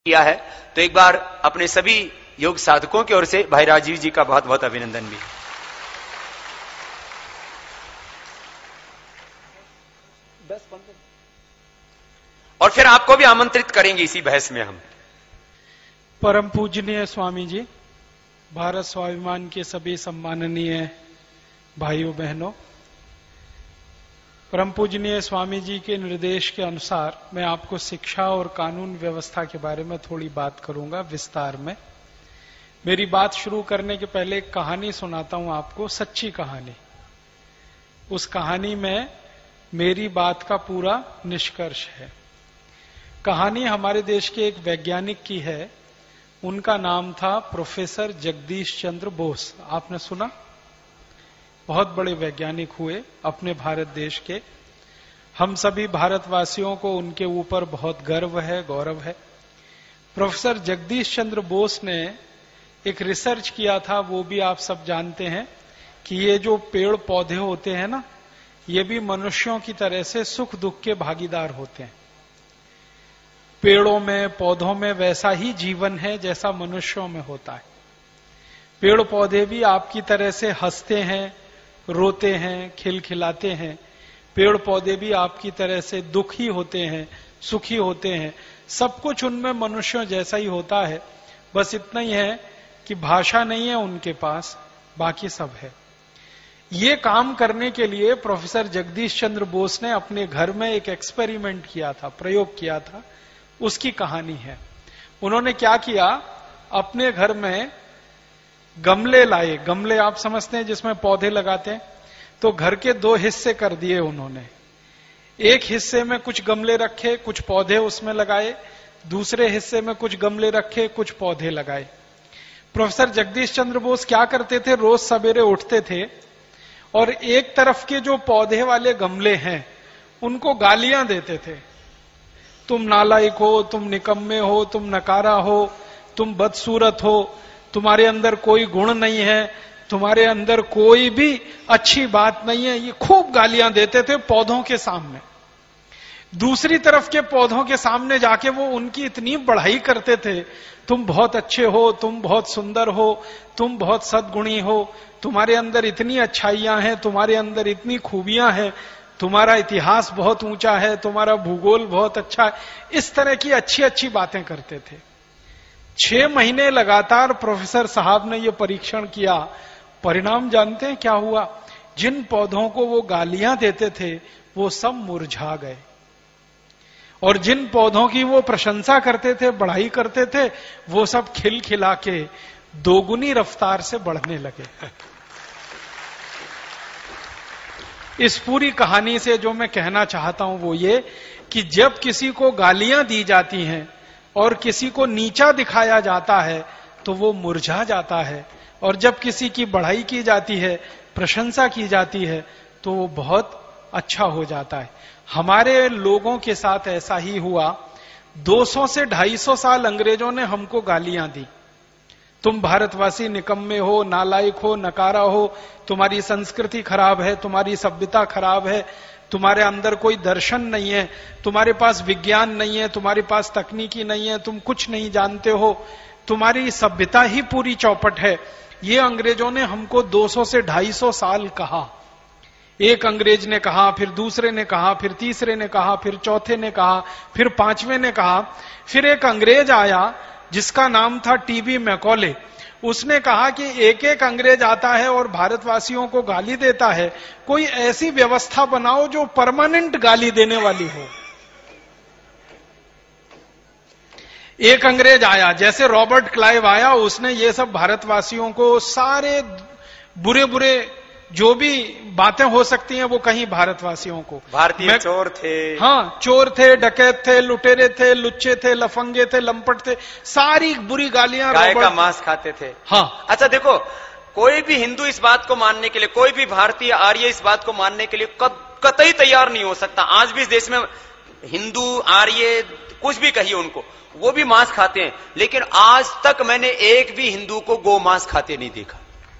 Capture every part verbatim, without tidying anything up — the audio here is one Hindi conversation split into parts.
किया है। तो एक बार अपने सभी योग साधकों की ओर से भाई राजीव जी का बहुत बहुत अभिनंदन भी। और फिर आपको भी आमंत्रित करेंगे इसी बहस में हम। परम पूजनीय स्वामी जी, भारत स्वाभिमान के सभी सम्माननीय भाइयों बहनों, परम पूजनीय स्वामी जी के निर्देश के अनुसार मैं आपको शिक्षा और कानून व्यवस्था के बारे में थोड़ी बात करूंगा विस्तार में। मेरी बात शुरू करने के पहले एक कहानी सुनाता हूं आपको, सच्ची कहानी। उस कहानी में मेरी बात का पूरा निष्कर्ष है। कहानी हमारे देश के एक वैज्ञानिक की है। उनका नाम था प्रोफेसर जगदीश चंद्र बोस। आपने सुना? बहुत बड़े वैज्ञानिक हुए अपने भारत देश के। हम सभी भारतवासियों को उनके ऊपर बहुत गर्व है, गौरव है। प्रोफेसर जगदीश चंद्र बोस ने एक रिसर्च किया था, वो भी आप सब जानते हैं कि ये जो पेड़ पौधे होते हैं ना, ये भी मनुष्यों की तरह से सुख दुख के भागीदार होते हैं। पेड़ों में, पौधों में वैसा ही जीवन है जैसा मनुष्यों में होता है। पेड़ पौधे भी आपकी तरह से हंसते हैं, रोते हैं, खिलखिलाते हैं। पेड़ पौधे भी आपकी तरह से दुखी होते हैं, सुखी होते हैं। सब कुछ उनमें मनुष्यों जैसा ही होता है। बस इतना ही है कि भाषा नहीं है उनके पास, बाकी सब है। ये काम करने के लिए प्रोफेसर जगदीश चंद्र बोस ने अपने घर में एक एक्सपेरिमेंट किया था, प्रयोग किया था। उसकी कहानी है। उन्होंने क्या किया, अपने घर में गमले लाए। गमले आप समझते हैं जिसमें पौधे लगाते हैं। तो घर के दो हिस्से कर दिए उन्होंने। एक हिस्से में कुछ गमले रखे, कुछ पौधे उसमें लगाए। दूसरे हिस्से में कुछ गमले रखे, कुछ पौधे लगाए। प्रोफेसर जगदीश चंद्र बोस क्या करते थे, रोज सवेरे उठते थे और एक तरफ के जो पौधे वाले गमले हैं उनको गालियां देते थे। तुम नालायक हो, तुम निकम्मे हो, तुम नकारा हो, तुम बदसूरत हो, तुम्हारे अंदर कोई गुण नहीं है, तुम्हारे अंदर कोई भी अच्छी बात नहीं है। ये खूब गालियां देते थे पौधों के सामने। दूसरी तरफ के पौधों के सामने जाके वो उनकी इतनी बढ़ाई करते थे, तुम बहुत अच्छे हो, तुम बहुत सुंदर हो, तुम बहुत सद्गुणी हो, तुम्हारे अंदर इतनी अच्छाइयां हैं, तुम्हारे अंदर इतनी खूबियां हैं, तुम्हारा इतिहास बहुत ऊंचा है, तुम्हारा भूगोल बहुत अच्छा है। इस तरह की अच्छी अच्छी बातें करते थे। छह महीने लगातार प्रोफेसर साहब ने यह परीक्षण किया। परिणाम जानते हैं क्या हुआ? जिन पौधों को वो गालियां देते थे वो सब मुरझा गए, और जिन पौधों की वो प्रशंसा करते थे, बढ़ाई करते थे, वो सब खिलखिला के दोगुनी रफ्तार से बढ़ने लगे। इस पूरी कहानी से जो मैं कहना चाहता हूं वो ये कि जब किसी को गालियां दी जाती हैं और किसी को नीचा दिखाया जाता है तो वो मुरझा जाता है, और जब किसी की बढ़ाई की जाती है, प्रशंसा की जाती है, तो वो बहुत अच्छा हो जाता है। हमारे लोगों के साथ ऐसा ही हुआ। दो सौ से ढाई सौ साल अंग्रेजों ने हमको गालियां दी। तुम भारतवासी निकम्मे हो, नालायक हो, नकारा हो, तुम्हारी संस्कृति खराब है, तुम्हारी सभ्यता खराब है, तुम्हारे अंदर कोई दर्शन नहीं है, तुम्हारे पास विज्ञान नहीं है, तुम्हारे पास तकनीकी नहीं है, तुम कुछ नहीं जानते हो, तुम्हारी सभ्यता ही पूरी चौपट है। ये अंग्रेजों ने हमको दो सौ से ढाई सौ साल कहा। एक अंग्रेज ने कहा, फिर दूसरे ने कहा, फिर तीसरे ने कहा, फिर चौथे ने कहा, फिर पांचवें ने कहा। फिर एक अंग्रेज आया जिसका नाम था टीबी मैकॉले। उसने कहा कि एक एक अंग्रेज आता है और भारतवासियों को गाली देता है, कोई ऐसी व्यवस्था बनाओ जो परमानेंट गाली देने वाली हो। एक अंग्रेज आया, जैसे रॉबर्ट क्लाइव आया, उसने ये सब भारतवासियों को सारे बुरे बुरे जो भी बातें हो सकती हैं वो कहीं भारतवासियों को। भारतीय चोर थे, हाँ, चोर थे, डकैत थे, लुटेरे थे, लुच्चे थे, लफंगे थे, लंपट थे, सारी बुरी गालियां। गाय का मांस खाते थे। हाँ। अच्छा देखो, कोई भी हिंदू इस बात को मानने के लिए, कोई भी भारतीय आर्य इस बात को मानने के लिए कतई तैयार नहीं हो सकता। आज भी इस देश में हिंदू, आर्य, कुछ भी कहिए उनको, वो भी मांस खाते हैं, लेकिन आज तक मैंने एक भी हिंदू को गौ मांस खाते नहीं देखा।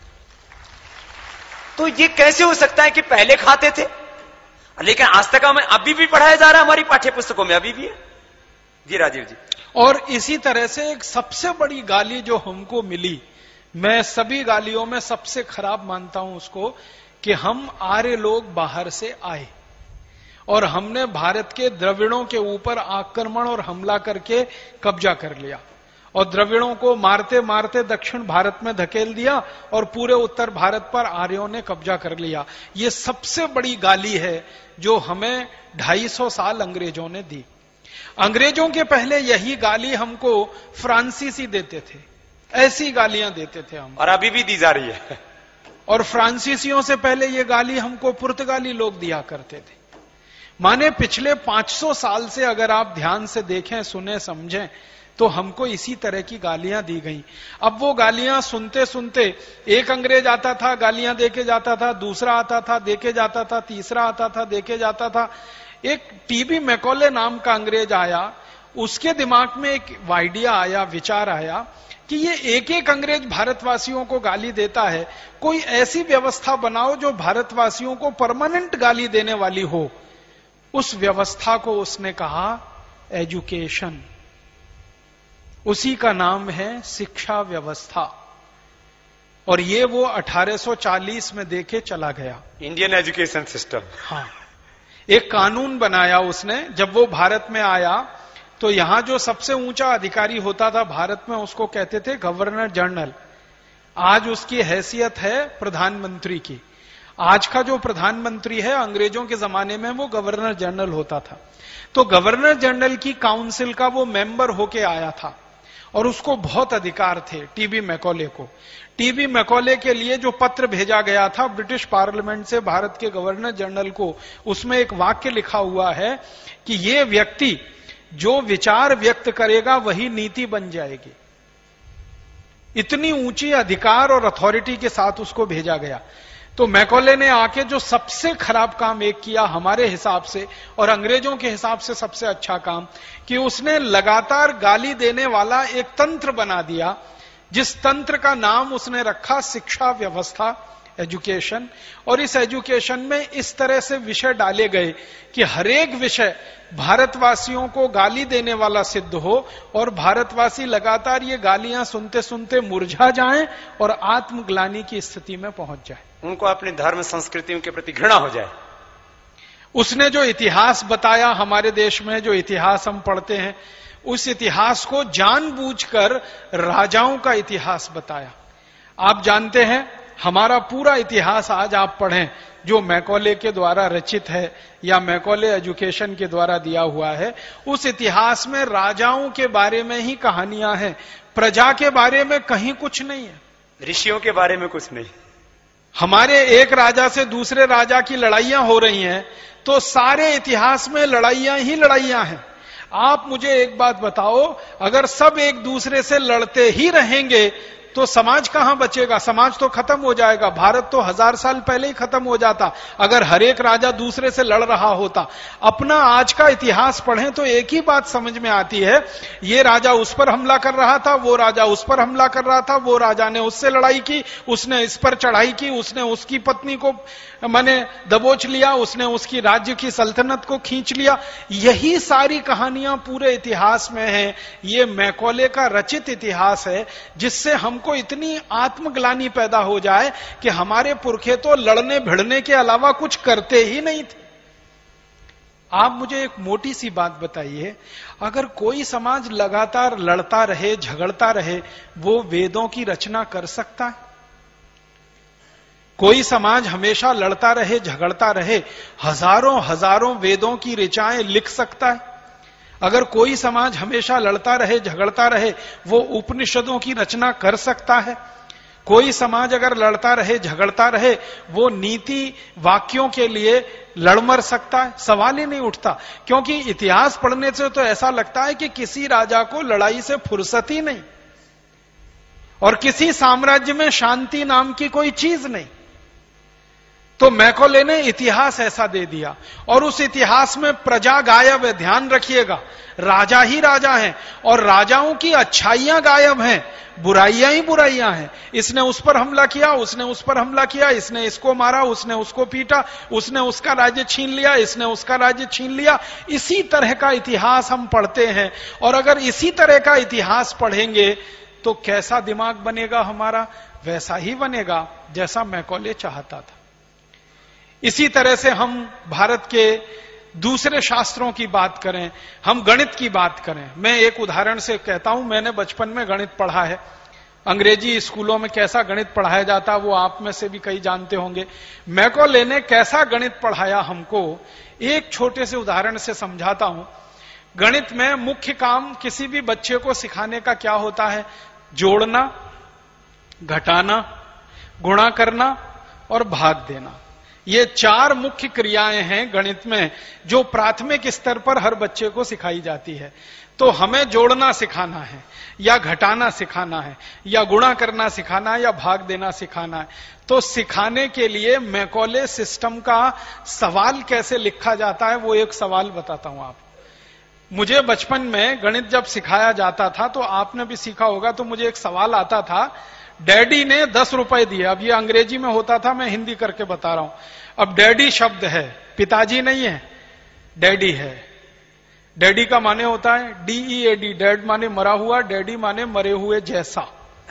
तो ये कैसे हो सकता है कि पहले खाते थे, लेकिन आज तक हमें अभी भी पढ़ाया जा रहा है, हमारी पाठ्य पुस्तकों में अभी भी है। जी राजीव जी। और इसी तरह से एक सबसे बड़ी गाली जो हमको मिली, मैं सभी गालियों में सबसे खराब मानता हूं उसको, कि हम आर्य लोग बाहर से आए और हमने भारत के द्रविड़ों के ऊपर आक्रमण और हमला करके कब्जा कर लिया और द्रविड़ों को मारते मारते दक्षिण भारत में धकेल दिया और पूरे उत्तर भारत पर आर्यों ने कब्जा कर लिया। ये सबसे बड़ी गाली है जो हमें ढाई सौ साल अंग्रेजों ने दी। अंग्रेजों के पहले यही गाली हमको फ्रांसीसी देते थे, ऐसी गालियां देते थे हम, और अभी भी दी जा रही है। और फ्रांसीसियों से पहले ये गाली हमको पुर्तगाली लोग दिया करते थे। माने पिछले पांच सौ साल से अगर आप ध्यान से देखें, सुने, समझें, तो हमको इसी तरह की गालियां दी गई। अब वो गालियां सुनते सुनते एक अंग्रेज आता था, गालियां देके जाता था, दूसरा आता था, देके जाता था, तीसरा आता था, देके जाता था। एक टीबी मैकॉले नाम का अंग्रेज आया, उसके दिमाग में एक आइडिया आया, विचार आया कि ये एक एक अंग्रेज भारतवासियों को गाली देता है, कोई ऐसी व्यवस्था बनाओ जो भारतवासियों को परमानेंट गाली देने वाली हो। उस व्यवस्था को उसने कहा एजुकेशन, उसी का नाम है शिक्षा व्यवस्था। और ये वो अठारह सौ चालीस में देके चला गया, इंडियन एजुकेशन सिस्टम। हाँ, एक कानून बनाया उसने। जब वो भारत में आया तो यहां जो सबसे ऊंचा अधिकारी होता था भारत में, उसको कहते थे गवर्नर जनरल। आज उसकी हैसियत है प्रधानमंत्री की। आज का जो प्रधानमंत्री है, अंग्रेजों के जमाने में वो गवर्नर जनरल होता था। तो गवर्नर जनरल की काउंसिल का वो मेंबर होके आया था और उसको बहुत अधिकार थे, टीबी मैकॉले को। टीबी मैकॉले के लिए जो पत्र भेजा गया था ब्रिटिश पार्लियामेंट से भारत के गवर्नर जनरल को, उसमें एक वाक्य लिखा हुआ है कि ये व्यक्ति जो विचार व्यक्त करेगा वही नीति बन जाएगी। इतनी ऊंची अधिकार और अथॉरिटी के साथ उसको भेजा गया। तो मैकॉले ने आके जो सबसे खराब काम एक किया हमारे हिसाब से और अंग्रेजों के हिसाब से सबसे अच्छा काम, कि उसने लगातार गाली देने वाला एक तंत्र बना दिया, जिस तंत्र का नाम उसने रखा शिक्षा व्यवस्था, एजुकेशन। और इस एजुकेशन में इस तरह से विषय डाले गए कि हरेक विषय भारतवासियों को गाली देने वाला सिद्ध हो और भारतवासी लगातार ये गालियां सुनते सुनते मुरझा जाएं और आत्मग्लानि की स्थिति में पहुंच जाए, उनको अपने धर्म संस्कृतियों के प्रति घृणा हो जाए। उसने जो इतिहास बताया हमारे देश में, जो इतिहास हम पढ़ते हैं, उस इतिहास को जानबूझकर राजाओं का इतिहास बताया। आप जानते हैं हमारा पूरा इतिहास आज आप पढ़ें जो मैकॉले के द्वारा रचित है या मैकॉले एजुकेशन के द्वारा दिया हुआ है, उस इतिहास में राजाओं के बारे में ही कहानियां हैं, प्रजा के बारे में कहीं कुछ नहीं है, ऋषियों के बारे में कुछ नहीं। हमारे एक राजा से दूसरे राजा की लड़ाइयां हो रही हैं तो सारे इतिहास में लड़ाइयां ही लड़ाइयां हैं। आप मुझे एक बात बताओ, अगर सब एक दूसरे से लड़ते ही रहेंगे तो समाज कहां बचेगा? समाज तो खत्म हो जाएगा। भारत तो हजार साल पहले ही खत्म हो जाता अगर हर एक राजा दूसरे से लड़ रहा होता। अपना आज का इतिहास पढ़ें तो एक ही बात समझ में आती है, ये राजा उस पर हमला कर रहा था, वो राजा उस पर हमला कर रहा था, वो राजा ने उससे लड़ाई की, उसने इस पर चढ़ाई की, उसने उसकी पत्नी को माने दबोच लिया, उसने उसकी राज्य की सल्तनत को खींच लिया। यही सारी कहानियां पूरे इतिहास में हैं। ये मैकॉले का रचित इतिहास है, जिससे हमको इतनी आत्मग्लानि पैदा हो जाए कि हमारे पुरखे तो लड़ने भिड़ने के अलावा कुछ करते ही नहीं थे। आप मुझे एक मोटी सी बात बताइए, अगर कोई समाज लगातार लड़ता रहे, झगड़ता रहे, वो वेदों की रचना कर सकता है? कोई समाज हमेशा लड़ता रहे, झगड़ता रहे, हजारों हजारों वेदों की ऋचाएं लिख सकता है? अगर कोई समाज हमेशा लड़ता रहे, झगड़ता रहे, वो उपनिषदों की रचना कर सकता है? कोई समाज अगर लड़ता रहे, झगड़ता रहे, वो नीति वाक्यों के लिए लड़ मर सकता है? सवाल ही नहीं उठता। क्योंकि इतिहास पढ़ने से तो ऐसा लगता है कि किसी राजा को लड़ाई से फुर्सत ही नहीं और किसी साम्राज्य में शांति नाम की कोई चीज नहीं। तो मैकॉले ने इतिहास ऐसा दे दिया, और उस इतिहास में प्रजा गायब है। ध्यान रखिएगा, राजा ही राजा हैं, और राजाओं की अच्छाइयां गायब हैं, बुराइयां ही बुराइयां हैं। इसने उस पर हमला किया, उसने उस पर हमला किया, इसने इसको मारा, उसने उसको पीटा, उसने उसका राज्य छीन लिया, इसने उसका राज्य छीन लिया। इसी तरह का इतिहास हम पढ़ते हैं, और अगर इसी तरह का इतिहास पढ़ेंगे तो कैसा दिमाग बनेगा हमारा? वैसा ही बनेगा जैसा मैकॉले चाहता था। इसी तरह से हम भारत के दूसरे शास्त्रों की बात करें, हम गणित की बात करें। मैं एक उदाहरण से कहता हूं, मैंने बचपन में गणित पढ़ा है। अंग्रेजी स्कूलों में कैसा गणित पढ़ाया जाता वो आप में से भी कई जानते होंगे। मैकॉले ने कैसा गणित पढ़ाया हमको, एक छोटे से उदाहरण से समझाता हूं। गणित में मुख्य काम किसी भी बच्चे को सिखाने का क्या होता है? जोड़ना, घटाना, गुणा करना और भाग देना। ये चार मुख्य क्रियाएं हैं गणित में जो प्राथमिक स्तर पर हर बच्चे को सिखाई जाती है। तो हमें जोड़ना सिखाना है, या घटाना सिखाना है, या गुणा करना सिखाना है, या भाग देना सिखाना है। तो सिखाने के लिए मैकॉले सिस्टम का सवाल कैसे लिखा जाता है वो एक सवाल बताता हूं आप। मुझे बचपन में गणित जब सिखाया जाता था, तो आपने भी सीखा होगा, तो मुझे एक सवाल आता था, डैडी ने दस रुपए दिए। अब ये अंग्रेजी में होता था, मैं हिंदी करके बता रहा हूं। अब डैडी शब्द है, पिताजी नहीं है, डैडी है। डैडी का माने होता है D E A D, dead माने मरा हुआ, डैडी माने मरे हुए जैसा।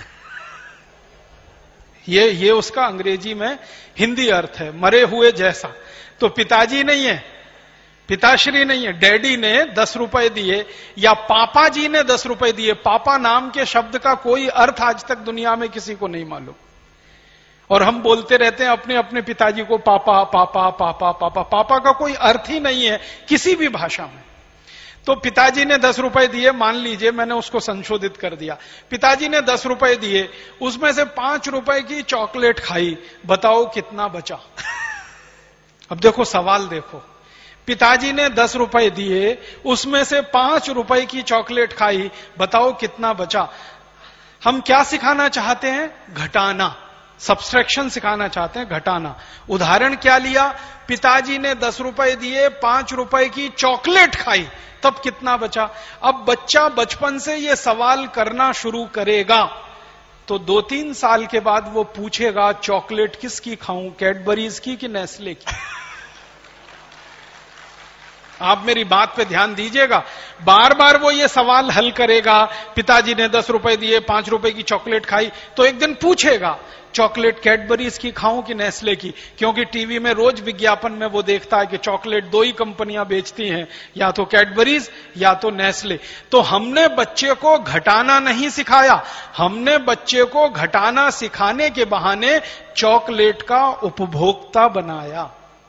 ये ये उसका अंग्रेजी में हिंदी अर्थ है, मरे हुए जैसा। तो पिताजी नहीं है, पिताश्री नहीं है, डैडी ने दस रुपए दिए, या पापा जी ने दस रुपए दिए। पापा नाम के शब्द का कोई अर्थ आज तक दुनिया में किसी को नहीं मालूम, और हम बोलते रहते हैं अपने अपने पिताजी को पापा पापा पापा पापा। पापा का कोई अर्थ ही नहीं है किसी भी भाषा में। तो पिताजी ने दस रुपए दिए, मान लीजिए मैंने उसको संशोधित कर दिया। पिताजी ने दस रुपए दिए, उसमें से पांच रुपए की चॉकलेट खाई, बताओ कितना बचा? अब देखो सवाल देखो, पिताजी ने दस रुपए दिए, उसमें से पांच रुपए की चॉकलेट खाई, बताओ कितना बचा? हम क्या सिखाना चाहते हैं? घटाना, सब्सट्रैक्शन सिखाना चाहते हैं, घटाना। उदाहरण क्या लिया? पिताजी ने दस रुपए दिए, पांच रुपए की चॉकलेट खाई, तब कितना बचा? अब बच्चा बचपन से ये सवाल करना शुरू करेगा, तो दो तीन साल के बाद वो पूछेगा चॉकलेट किसकी खाऊं, कैडबरीज की कि नेस्ले की? आप मेरी बात पे ध्यान दीजिएगा, बार बार वो ये सवाल हल करेगा। पिताजी ने दस रुपए दिए, पांच रुपए की चॉकलेट खाई, तो एक दिन पूछेगा चॉकलेट कैडबरीज की खाऊं कि नेस्ले की? क्योंकि टीवी में रोज विज्ञापन में वो देखता है कि चॉकलेट दो ही कंपनियां बेचती हैं, या तो कैडबरीज या तो नेस्ले। तो हमने बच्चे को घटाना नहीं सिखाया, हमने बच्चे को घटाना सिखाने के बहाने चॉकलेट का उपभोक्ता बनाया।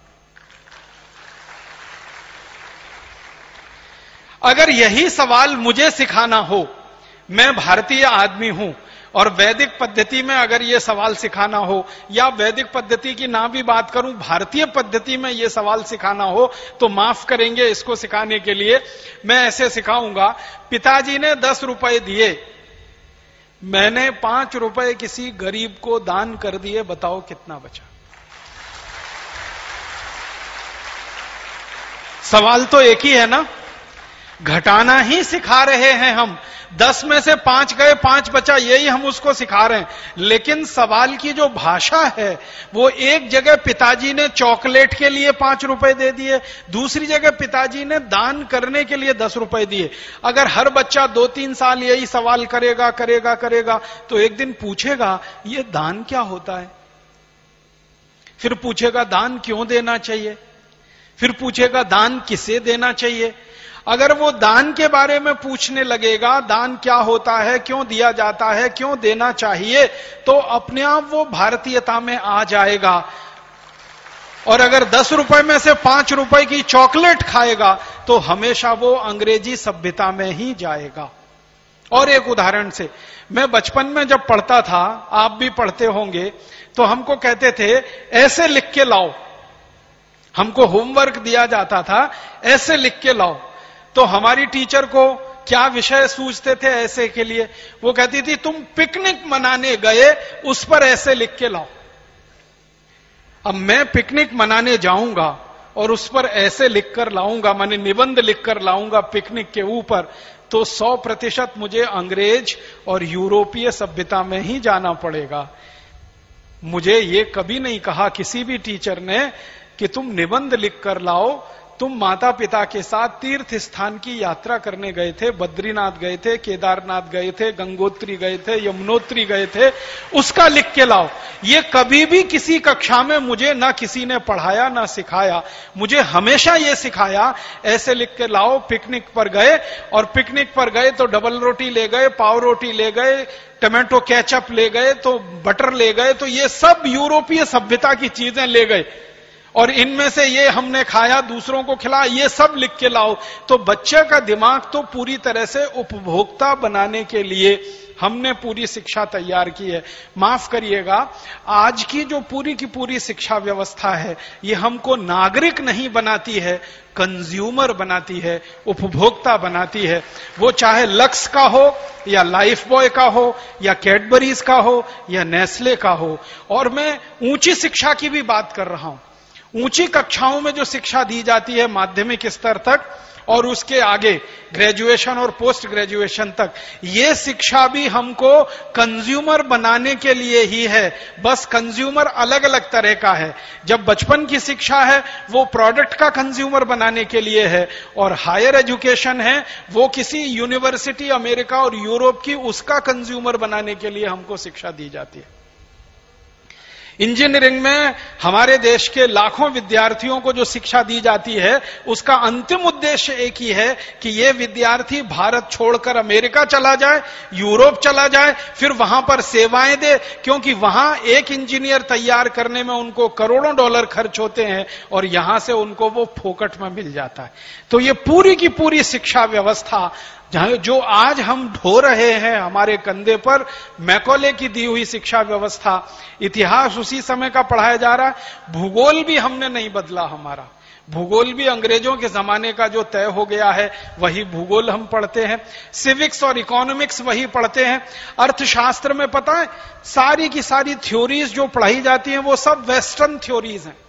अगर यही सवाल मुझे सिखाना हो, मैं भारतीय आदमी हूं, और वैदिक पद्धति में अगर यह सवाल सिखाना हो, या वैदिक पद्धति की ना भी बात करूं, भारतीय पद्धति में यह सवाल सिखाना हो, तो माफ करेंगे, इसको सिखाने के लिए मैं ऐसे सिखाऊंगा, पिताजी ने दस रुपए दिए, मैंने पांच रुपए किसी गरीब को दान कर दिए, बताओ कितना बचा? सवाल तो एक ही है ना, घटाना ही सिखा रहे हैं हम। दस में से पांच गए, पांच बचा, यही हम उसको सिखा रहे हैं। लेकिन सवाल की जो भाषा है, वो एक जगह पिताजी ने चॉकलेट के लिए पांच रुपए दे दिए, दूसरी जगह पिताजी ने दान करने के लिए दस रुपए दिए। अगर हर बच्चा दो तीन साल यही सवाल करेगा करेगा करेगा तो एक दिन पूछेगा ये दान क्या होता है? फिर पूछेगा दान क्यों देना चाहिए? फिर पूछेगा दान किसे देना चाहिए? अगर वो दान के बारे में पूछने लगेगा, दान क्या होता है, क्यों दिया जाता है, क्यों देना चाहिए, तो अपने आप वो भारतीयता में आ जाएगा। और अगर दस रुपए में से पांच रुपए की चॉकलेट खाएगा तो हमेशा वो अंग्रेजी सभ्यता में ही जाएगा। और एक उदाहरण से, मैं बचपन में जब पढ़ता था, आप भी पढ़ते होंगे, तो हमको कहते थे ऐसे लिख के लाओ। हमको होमवर्क दिया जाता था, ऐसे लिख के लाओ। तो हमारी टीचर को क्या विषय सूझते थे ऐसे के लिए? वो कहती थी तुम पिकनिक मनाने गए, उस पर ऐसे लिख के लाओ। अब मैं पिकनिक मनाने जाऊंगा और उस पर ऐसे लिखकर लाऊंगा, माने निबंध लिखकर लाऊंगा पिकनिक के ऊपर, तो सौ प्रतिशत मुझे अंग्रेज और यूरोपीय सभ्यता में ही जाना पड़ेगा। मुझे ये कभी नहीं कहा किसी भी टीचर ने कि तुम निबंध लिखकर लाओ। तुम माता पिता के साथ तीर्थ स्थान की यात्रा करने गए थे, बद्रीनाथ गए थे, केदारनाथ गए थे, गंगोत्री गए थे, यमुनोत्री गए थे, उसका लिख के लाओ। ये कभी भी किसी कक्षा में मुझे ना किसी ने पढ़ाया ना सिखाया। मुझे हमेशा ये सिखाया ऐसे लिख के लाओ। पिकनिक पर गए और पिकनिक पर गए तो डबल रोटी ले गए, पाव रोटी ले गए, टमाटो केचप ले गए, तो बटर ले गए, तो ये सब यूरोपीय सभ्यता की चीजें ले गए और इनमें से ये हमने खाया, दूसरों को खिलाया, ये सब लिख के लाओ। तो बच्चे का दिमाग तो पूरी तरह से उपभोक्ता बनाने के लिए हमने पूरी शिक्षा तैयार की है। माफ करिएगा, आज की जो पूरी की पूरी शिक्षा व्यवस्था है ये हमको नागरिक नहीं बनाती है, कंज्यूमर बनाती है, उपभोक्ता बनाती है। वो चाहे लक्स का हो या लाइफ बॉय का हो या कैडबरीज का हो या नेस्ले का हो। और मैं ऊंची शिक्षा की भी बात कर रहा हूं। ऊंची कक्षाओं में जो शिक्षा दी जाती है माध्यमिक स्तर तक और उसके आगे ग्रेजुएशन और पोस्ट ग्रेजुएशन तक, ये शिक्षा भी हमको कंज्यूमर बनाने के लिए ही है। बस कंज्यूमर अलग अलग तरह का है। जब बचपन की शिक्षा है वो प्रोडक्ट का कंज्यूमर बनाने के लिए है और हायर एजुकेशन है वो किसी यूनिवर्सिटी अमेरिका और यूरोप की उसका कंज्यूमर बनाने के लिए हमको शिक्षा दी जाती है। इंजीनियरिंग में हमारे देश के लाखों विद्यार्थियों को जो शिक्षा दी जाती है उसका अंतिम उद्देश्य एक ही है कि ये विद्यार्थी भारत छोड़कर अमेरिका चला जाए, यूरोप चला जाए, फिर वहां पर सेवाएं दे, क्योंकि वहां एक इंजीनियर तैयार करने में उनको करोड़ों डॉलर खर्च होते हैं और यहां से उनको वो फोकट में मिल जाता है। तो ये पूरी की पूरी शिक्षा व्यवस्था जो आज हम ढो रहे हैं हमारे कंधे पर, मैकॉले की दी हुई शिक्षा व्यवस्था, इतिहास उसी समय का पढ़ाया जा रहा है। भूगोल भी हमने नहीं बदला, हमारा भूगोल भी अंग्रेजों के जमाने का जो तय हो गया है वही भूगोल हम पढ़ते हैं। सिविक्स और इकोनॉमिक्स वही पढ़ते हैं। अर्थशास्त्र में पता है सारी की सारी थ्योरीज जो पढ़ाई जाती हैं वो सब वेस्टर्न थ्योरीज हैं।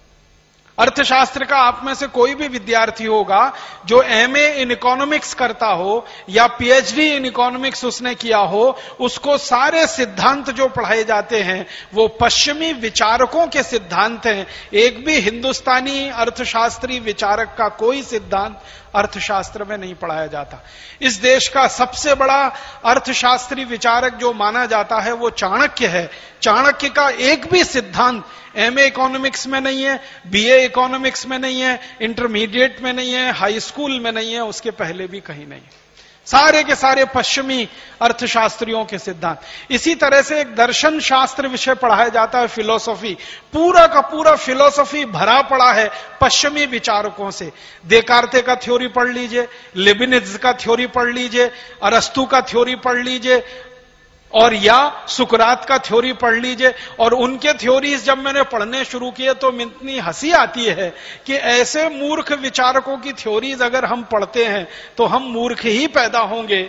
अर्थशास्त्र का आप में से कोई भी विद्यार्थी होगा जो एमए इन इकोनॉमिक्स करता हो या पीएचडी इन इकोनॉमिक्स उसने किया हो, उसको सारे सिद्धांत जो पढ़ाए जाते हैं वो पश्चिमी विचारकों के सिद्धांत हैं। एक भी हिंदुस्तानी अर्थशास्त्री विचारक का कोई सिद्धांत अर्थशास्त्र में नहीं पढ़ाया जाता। इस देश का सबसे बड़ा अर्थशास्त्री विचारक जो माना जाता है वो चाणक्य है। चाणक्य का एक भी सिद्धांत एमए इकोनॉमिक्स में नहीं है, बीए इकोनॉमिक्स में नहीं है, इंटरमीडिएट में नहीं है, हाई स्कूल में नहीं है, उसके पहले भी कहीं नहीं है। सारे के सारे पश्चिमी अर्थशास्त्रियों के सिद्धांत। इसी तरह से एक दर्शन शास्त्र विषय पढ़ाया जाता है, फिलोसॉफी। पूरा का पूरा फिलोसॉफी भरा पड़ा है पश्चिमी विचारकों से। देकार्ते का थ्योरी पढ़ लीजिए, लिबिनिज का थ्योरी पढ़ लीजिए, अरस्तु का थ्योरी पढ़ लीजिए और या सुकरात का थ्योरी पढ़ लीजिए। और उनके थ्योरीज जब मैंने पढ़ने शुरू किए तो इतनी हंसी आती है कि ऐसे मूर्ख विचारकों की थ्योरीज अगर हम पढ़ते हैं तो हम मूर्ख ही पैदा होंगे,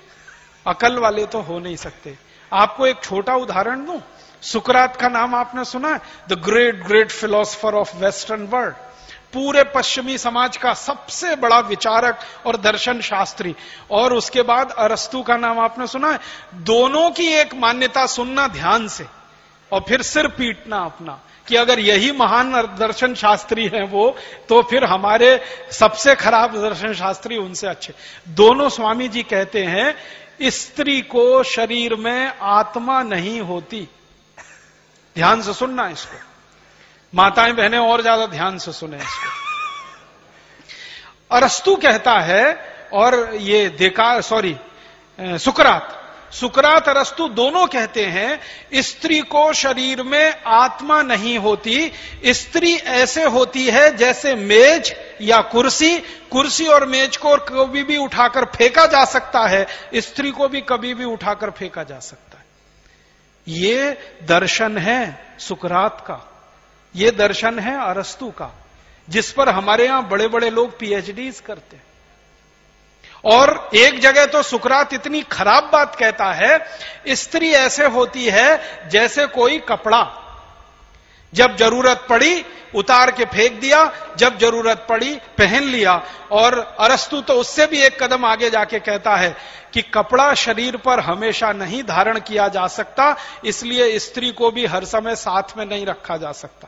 अकल वाले तो हो नहीं सकते। आपको एक छोटा उदाहरण दूं, सुकरात का नाम आपने सुना है? The great great philosopher of western world, पूरे पश्चिमी समाज का सबसे बड़ा विचारक और दर्शन शास्त्री। और उसके बाद अरस्तु का नाम आपने सुना है? दोनों की एक मान्यता सुनना ध्यान से और फिर सिर पीटना अपना कि अगर यही महान दर्शन शास्त्री हैं वो, तो फिर हमारे सबसे खराब दर्शन शास्त्री उनसे अच्छे। दोनों स्वामी जी कहते हैं स्त्री को शरीर में आत्मा नहीं होती। ध्यान से सुनना इसको, माताएं बहनें और ज्यादा ध्यान से सुने इसको। अरस्तु कहता है और ये देखा सॉरी सुकरात सुकरात अरस्तु दोनों कहते हैं स्त्री को शरीर में आत्मा नहीं होती। स्त्री ऐसे होती है जैसे मेज या कुर्सी। कुर्सी और मेज को कभी भी उठाकर फेंका जा सकता है, स्त्री को भी कभी भी उठाकर फेंका जा सकता है। ये दर्शन है सुकरात का, ये दर्शन है अरस्तु का, जिस पर हमारे यहां बड़े बड़े लोग पीएचडीज करते हैं। और एक जगह तो सुकरात इतनी खराब बात कहता है, स्त्री ऐसे होती है जैसे कोई कपड़ा। जब जरूरत पड़ी उतार के फेंक दिया, जब जरूरत पड़ी पहन लिया। और अरस्तु तो उससे भी एक कदम आगे जाके कहता है कि कपड़ा शरीर पर हमेशा नहीं धारण किया जा सकता, इसलिए स्त्री को भी हर समय साथ में नहीं रखा जा सकता।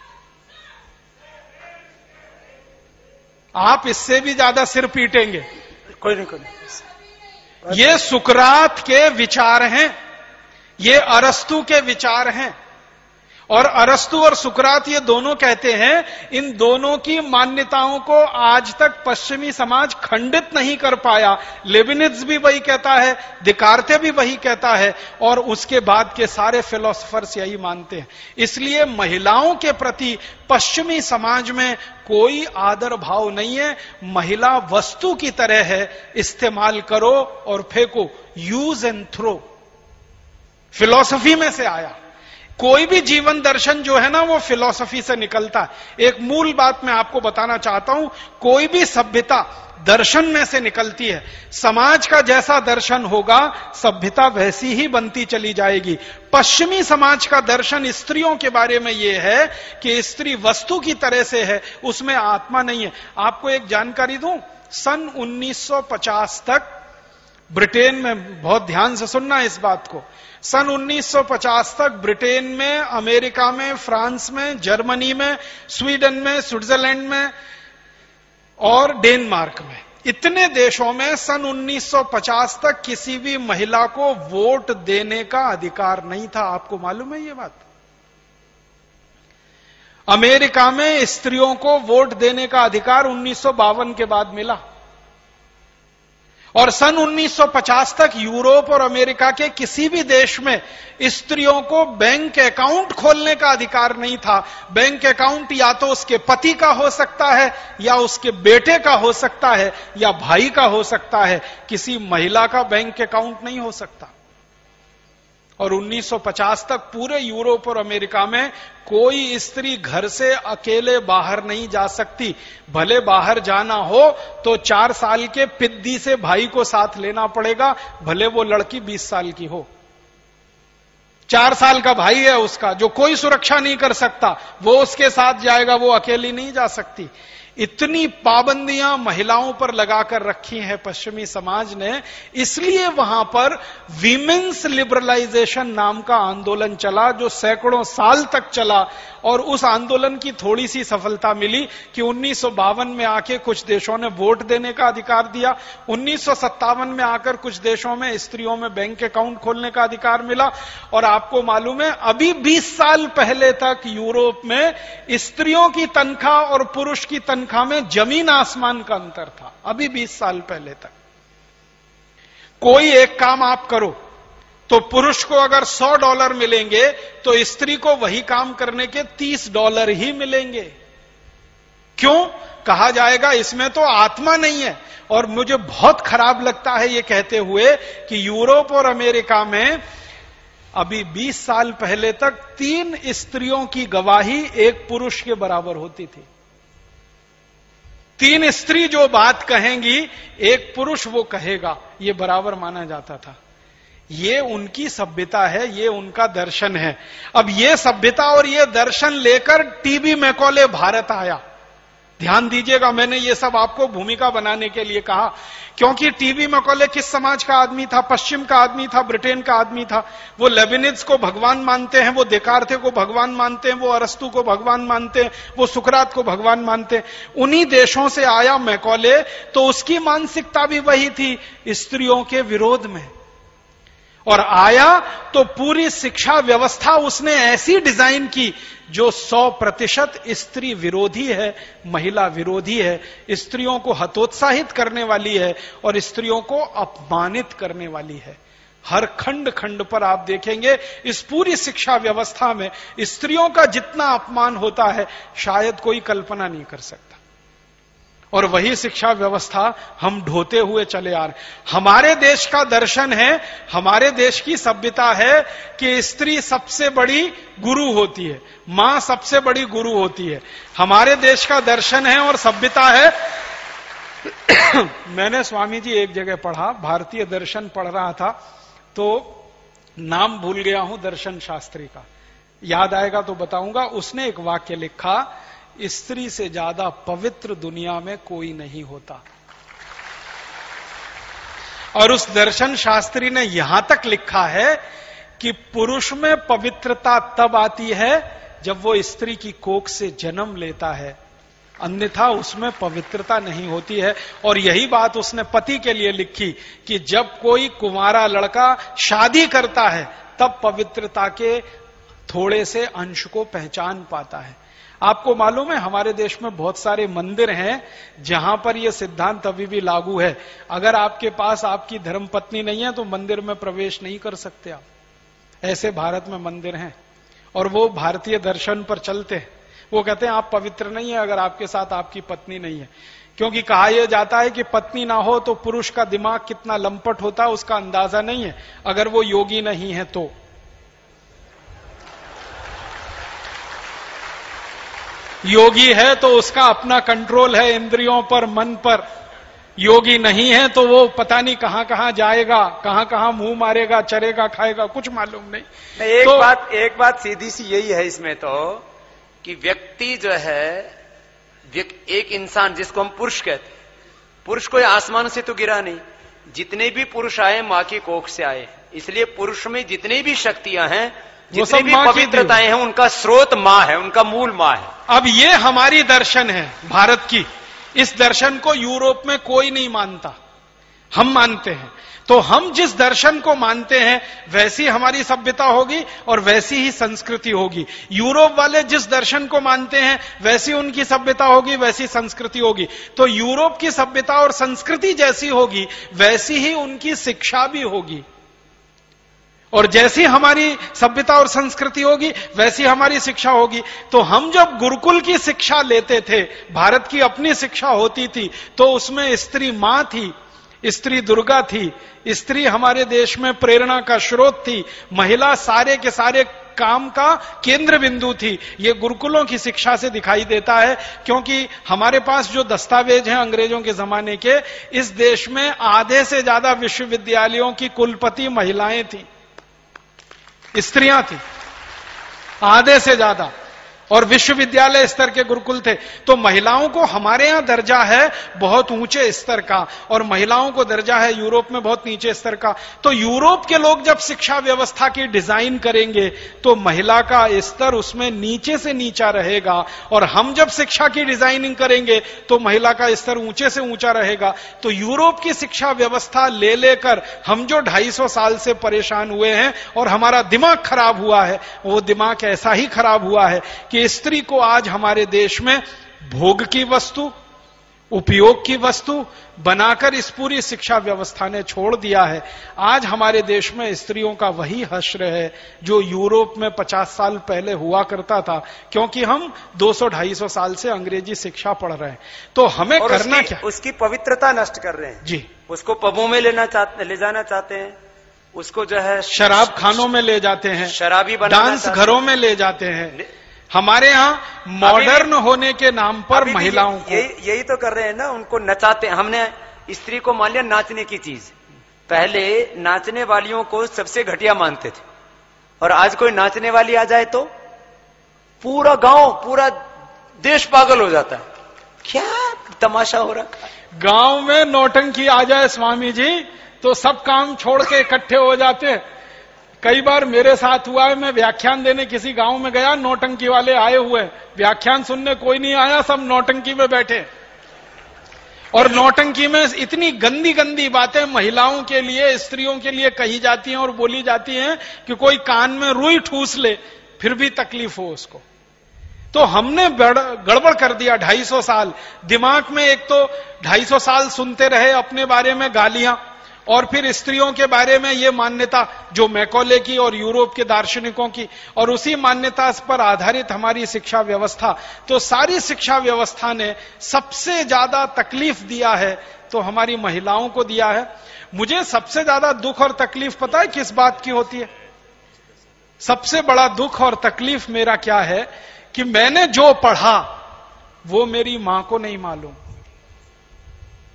आप इससे भी ज्यादा सिर पीटेंगे। कोई नहीं कोई नहीं। ये सुकरात के विचार हैं, ये अरस्तु के विचार हैं। और अरस्तु और सुकरात ये दोनों कहते हैं, इन दोनों की मान्यताओं को आज तक पश्चिमी समाज खंडित नहीं कर पाया। लेबिनिज भी वही कहता है, दिकार्ते भी वही कहता है, और उसके बाद के सारे फिलोसोफर्स यही मानते हैं। इसलिए महिलाओं के प्रति पश्चिमी समाज में कोई आदर भाव नहीं है। महिला वस्तु की तरह है, इस्तेमाल करो और फेंको, यूज एंड थ्रो। फिलॉसफी में से आया। कोई भी जीवन दर्शन जो है ना, वो फिलॉसफी से निकलता है। एक मूल बात मैं आपको बताना चाहता हूं, कोई भी सभ्यता दर्शन में से निकलती है। समाज का जैसा दर्शन होगा, सभ्यता वैसी ही बनती चली जाएगी। पश्चिमी समाज का दर्शन स्त्रियों के बारे में यह है कि स्त्री वस्तु की तरह से है, उसमें आत्मा नहीं है। आपको एक जानकारी दूं, सन उन्नीस सौ पचास तक ब्रिटेन में, बहुत ध्यान से सुनना इस बात को, सन उन्नीस सौ पचास तक ब्रिटेन में, अमेरिका में, फ्रांस में, जर्मनी में, स्वीडन में, स्विट्जरलैंड में और डेनमार्क में, इतने देशों में सन उन्नीस सौ पचास तक किसी भी महिला को वोट देने का अधिकार नहीं था। आपको मालूम है ये बात? अमेरिका में स्त्रियों को वोट देने का अधिकार उन्नीस सौ बावन के बाद मिला। और सन उन्नीस सौ पचास तक यूरोप और अमेरिका के किसी भी देश में स्त्रियों को बैंक अकाउंट खोलने का अधिकार नहीं था। बैंक अकाउंट या तो उसके पति का हो सकता है, या उसके बेटे का हो सकता है, या भाई का हो सकता है। किसी महिला का बैंक अकाउंट नहीं हो सकता। और उन्नीस सौ पचास तक पूरे यूरोप और अमेरिका में कोई स्त्री घर से अकेले बाहर नहीं जा सकती। भले बाहर जाना हो तो चार साल के पिद्दी से भाई को साथ लेना पड़ेगा, भले वो लड़की बीस साल की हो। चार साल का भाई है उसका, जो कोई सुरक्षा नहीं कर सकता, वो उसके साथ जाएगा, वो अकेली नहीं जा सकती। इतनी पाबंदियां महिलाओं पर लगाकर रखी हैं पश्चिमी समाज ने, इसलिए वहां पर वीमेन्स लिबरलाइजेशन नाम का आंदोलन चला, जो सैकड़ों साल तक चला। और उस आंदोलन की थोड़ी सी सफलता मिली कि उन्नीस सौ बावन में आके कुछ देशों ने वोट देने का अधिकार दिया। उन्नीस सौ सत्तावन में आकर कुछ देशों में स्त्रियों में बैंक अकाउंट खोलने का अधिकार मिला। और आपको मालूम है, अभी बीस साल पहले तक यूरोप में स्त्रियों की तनख्वाह और पुरुष की तनख्वाह में जमीन आसमान का अंतर था। अभी बीस साल पहले तक कोई एक काम आप करो तो पुरुष को अगर सौ डॉलर मिलेंगे तो स्त्री को वही काम करने के तीस डॉलर ही मिलेंगे। क्यों? कहा जाएगा इसमें तो आत्मा नहीं है। और मुझे बहुत खराब लगता है ये कहते हुए कि यूरोप और अमेरिका में अभी बीस साल पहले तक तीन स्त्रियों की गवाही एक पुरुष के बराबर होती थी। तीन स्त्री जो बात कहेंगी, एक पुरुष वो कहेगा, ये बराबर माना जाता था। ये उनकी सभ्यता है, ये उनका दर्शन है। अब ये सभ्यता और ये दर्शन लेकर टीबी मैकॉले भारत आया। ध्यान दीजिएगा, मैंने ये सब आपको भूमिका बनाने के लिए कहा, क्योंकि टीबी मैकॉले किस समाज का आदमी था? पश्चिम का आदमी था, ब्रिटेन का आदमी था। वो लेबिनिज को भगवान मानते हैं, वो देकार्ते को भगवान मानते हैं, वो अरस्तु को भगवान मानते हैं, वो सुकरात को भगवान मानते हैं। उन्हीं देशों से आया मैकॉले, तो उसकी मानसिकता भी वही थी, स्त्रियों के विरोध में। और आया तो पूरी शिक्षा व्यवस्था उसने ऐसी डिजाइन की जो सौ प्रतिशत स्त्री विरोधी है, महिला विरोधी है, स्त्रियों को हतोत्साहित करने वाली है और स्त्रियों को अपमानित करने वाली है। हर खंड खंड पर आप देखेंगे इस पूरी शिक्षा व्यवस्था में स्त्रियों का जितना अपमान होता है, शायद कोई कल्पना नहीं कर सकता। और वही शिक्षा व्यवस्था हम ढोते हुए चले आ रहे। हमारे देश का दर्शन है, हमारे देश की सभ्यता है कि स्त्री सबसे बड़ी गुरु होती है, मां सबसे बड़ी गुरु होती है। हमारे देश का दर्शन है और सभ्यता है। मैंने स्वामी जी एक जगह पढ़ा, भारतीय दर्शन पढ़ रहा था, तो नाम भूल गया हूं दर्शन शास्त्री का, याद आएगा तो बताऊंगा। उसने एक वाक्य लिखा, स्त्री से ज्यादा पवित्र दुनिया में कोई नहीं होता। और उस दर्शन शास्त्री ने यहां तक लिखा है कि पुरुष में पवित्रता तब आती है जब वो स्त्री की कोख से जन्म लेता है, अन्यथा उसमें पवित्रता नहीं होती है। और यही बात उसने पति के लिए लिखी कि जब कोई कुंवारा लड़का शादी करता है तब पवित्रता के थोड़े से अंश को पहचान पाता है। आपको मालूम है हमारे देश में बहुत सारे मंदिर हैं जहां पर यह सिद्धांत अभी भी लागू है। अगर आपके पास आपकी धर्मपत्नी नहीं है तो मंदिर में प्रवेश नहीं कर सकते आप। ऐसे भारत में मंदिर हैं और वो भारतीय दर्शन पर चलते हैं। वो कहते हैं आप पवित्र नहीं है अगर आपके साथ आपकी पत्नी नहीं है, क्योंकि कहा यह जाता है कि पत्नी ना हो तो पुरुष का दिमाग कितना लंपट होता है उसका अंदाजा नहीं है, अगर वो योगी नहीं है तो। योगी है तो उसका अपना कंट्रोल है इंद्रियों पर, मन पर। योगी नहीं है तो वो पता नहीं कहां कहां जाएगा, कहां कहां मुंह मारेगा, चरेगा, खाएगा, कुछ मालूम नहीं। एक तो, बात एक बात सीधी सी यही है इसमें तो कि व्यक्ति जो है, एक इंसान जिसको हम पुरुष कहते हैं, पुरुष कोई आसमान से तो गिरा नहीं, जितने भी पुरुष आए मां की कोख से आए। इसलिए पुरुष में जितनी भी शक्तियां हैं, जितनी भी पवित्रताएं हैं, उनका स्रोत मां है, उनका मूल मां है। अब ये हमारी दर्शन है भारत की। इस दर्शन को यूरोप में कोई नहीं मानता, हम मानते हैं। तो हम जिस दर्शन को मानते हैं वैसी हमारी सभ्यता होगी और वैसी ही संस्कृति होगी। यूरोप वाले जिस दर्शन को मानते हैं वैसी उनकी सभ्यता होगी, वैसी संस्कृति होगी। तो यूरोप की सभ्यता और संस्कृति जैसी होगी वैसी ही उनकी शिक्षा भी होगी, और जैसी हमारी सभ्यता और संस्कृति होगी वैसी हमारी शिक्षा होगी। तो हम जब गुरुकुल की शिक्षा लेते थे, भारत की अपनी शिक्षा होती थी, तो उसमें स्त्री मां थी, स्त्री दुर्गा थी, स्त्री हमारे देश में प्रेरणा का स्रोत थी, महिला सारे के सारे काम का केंद्र बिंदु थी। ये गुरुकुलों की शिक्षा से दिखाई देता है, क्योंकि हमारे पास जो दस्तावेज हैं अंग्रेजों के जमाने के, इस देश में आधे से ज्यादा विश्वविद्यालयों की कुलपति महिलाएं थी, स्त्रियां थी, आधे से ज्यादा, और विश्वविद्यालय स्तर के गुरुकुल थे। तो महिलाओं को हमारे यहां दर्जा है बहुत ऊंचे स्तर का, और महिलाओं को दर्जा है यूरोप में बहुत नीचे स्तर का। तो यूरोप के लोग जब शिक्षा व्यवस्था की डिजाइन करेंगे तो महिला का स्तर उसमें नीचे से नीचा रहेगा, और हम जब शिक्षा की डिजाइनिंग करेंगे तो महिला का स्तर ऊंचे से ऊंचा रहेगा। तो यूरोप की शिक्षा व्यवस्था ले लेकर हम जो ढाई सौ साल से परेशान हुए हैं और हमारा दिमाग खराब हुआ है, वो दिमाग ऐसा ही खराब हुआ है कि स्त्री को आज हमारे देश में भोग की वस्तु, उपयोग की वस्तु बनाकर इस पूरी शिक्षा व्यवस्था ने छोड़ दिया है। आज हमारे देश में स्त्रियों का वही हश्र है जो यूरोप में पचास साल पहले हुआ करता था, क्योंकि हम दो सौ ढाई सौ साल से अंग्रेजी शिक्षा पढ़ रहे हैं। तो हमें करना क्या? उसकी पवित्रता नष्ट कर रहे हैं जी। उसको पबों में लेना चाहते, ले जाना चाहते हैं, उसको जो है शराब खानों में ले जाते हैं, शराबी बनाना, डांस घरों में ले जाते हैं। हमारे यहाँ मॉडर्न होने के नाम पर महिलाओं को यही यही तो कर रहे हैं ना, उनको नचाते। हमने स्त्री को मान लिया नाचने की चीज। पहले नाचने वालियों को सबसे घटिया मानते थे, और आज कोई नाचने वाली आ जाए तो पूरा गांव, पूरा देश पागल हो जाता है। क्या तमाशा हो रहा है। गांव में नौटंकी आ जाए स्वामी जी तो सब काम छोड़ के इकट्ठे हो जाते हैं। कई बार मेरे साथ हुआ है, मैं व्याख्यान देने किसी गांव में गया, नौटंकी वाले आए हुए, व्याख्यान सुनने कोई नहीं आया, सब नौटंकी में बैठे। और नौटंकी में इतनी गंदी गंदी बातें महिलाओं के लिए, स्त्रियों के लिए कही जाती हैं और बोली जाती हैं कि कोई कान में रुई ठूस ले फिर भी तकलीफ हो उसको। तो हमने गड़बड़ कर दिया ढाई सौ साल। दिमाग में एक तो ढाई सौ साल सुनते रहे अपने बारे में गालियां, और फिर स्त्रियों के बारे में ये मान्यता जो मैकॉले की और यूरोप के दार्शनिकों की, और उसी मान्यता पर आधारित हमारी शिक्षा व्यवस्था। तो सारी शिक्षा व्यवस्था ने सबसे ज्यादा तकलीफ दिया है तो हमारी महिलाओं को दिया है। मुझे सबसे ज्यादा दुख और तकलीफ पता है किस बात की होती है? सबसे बड़ा दुख और तकलीफ मेरा क्या है कि मैंने जो पढ़ा वो मेरी मां को नहीं मालूम,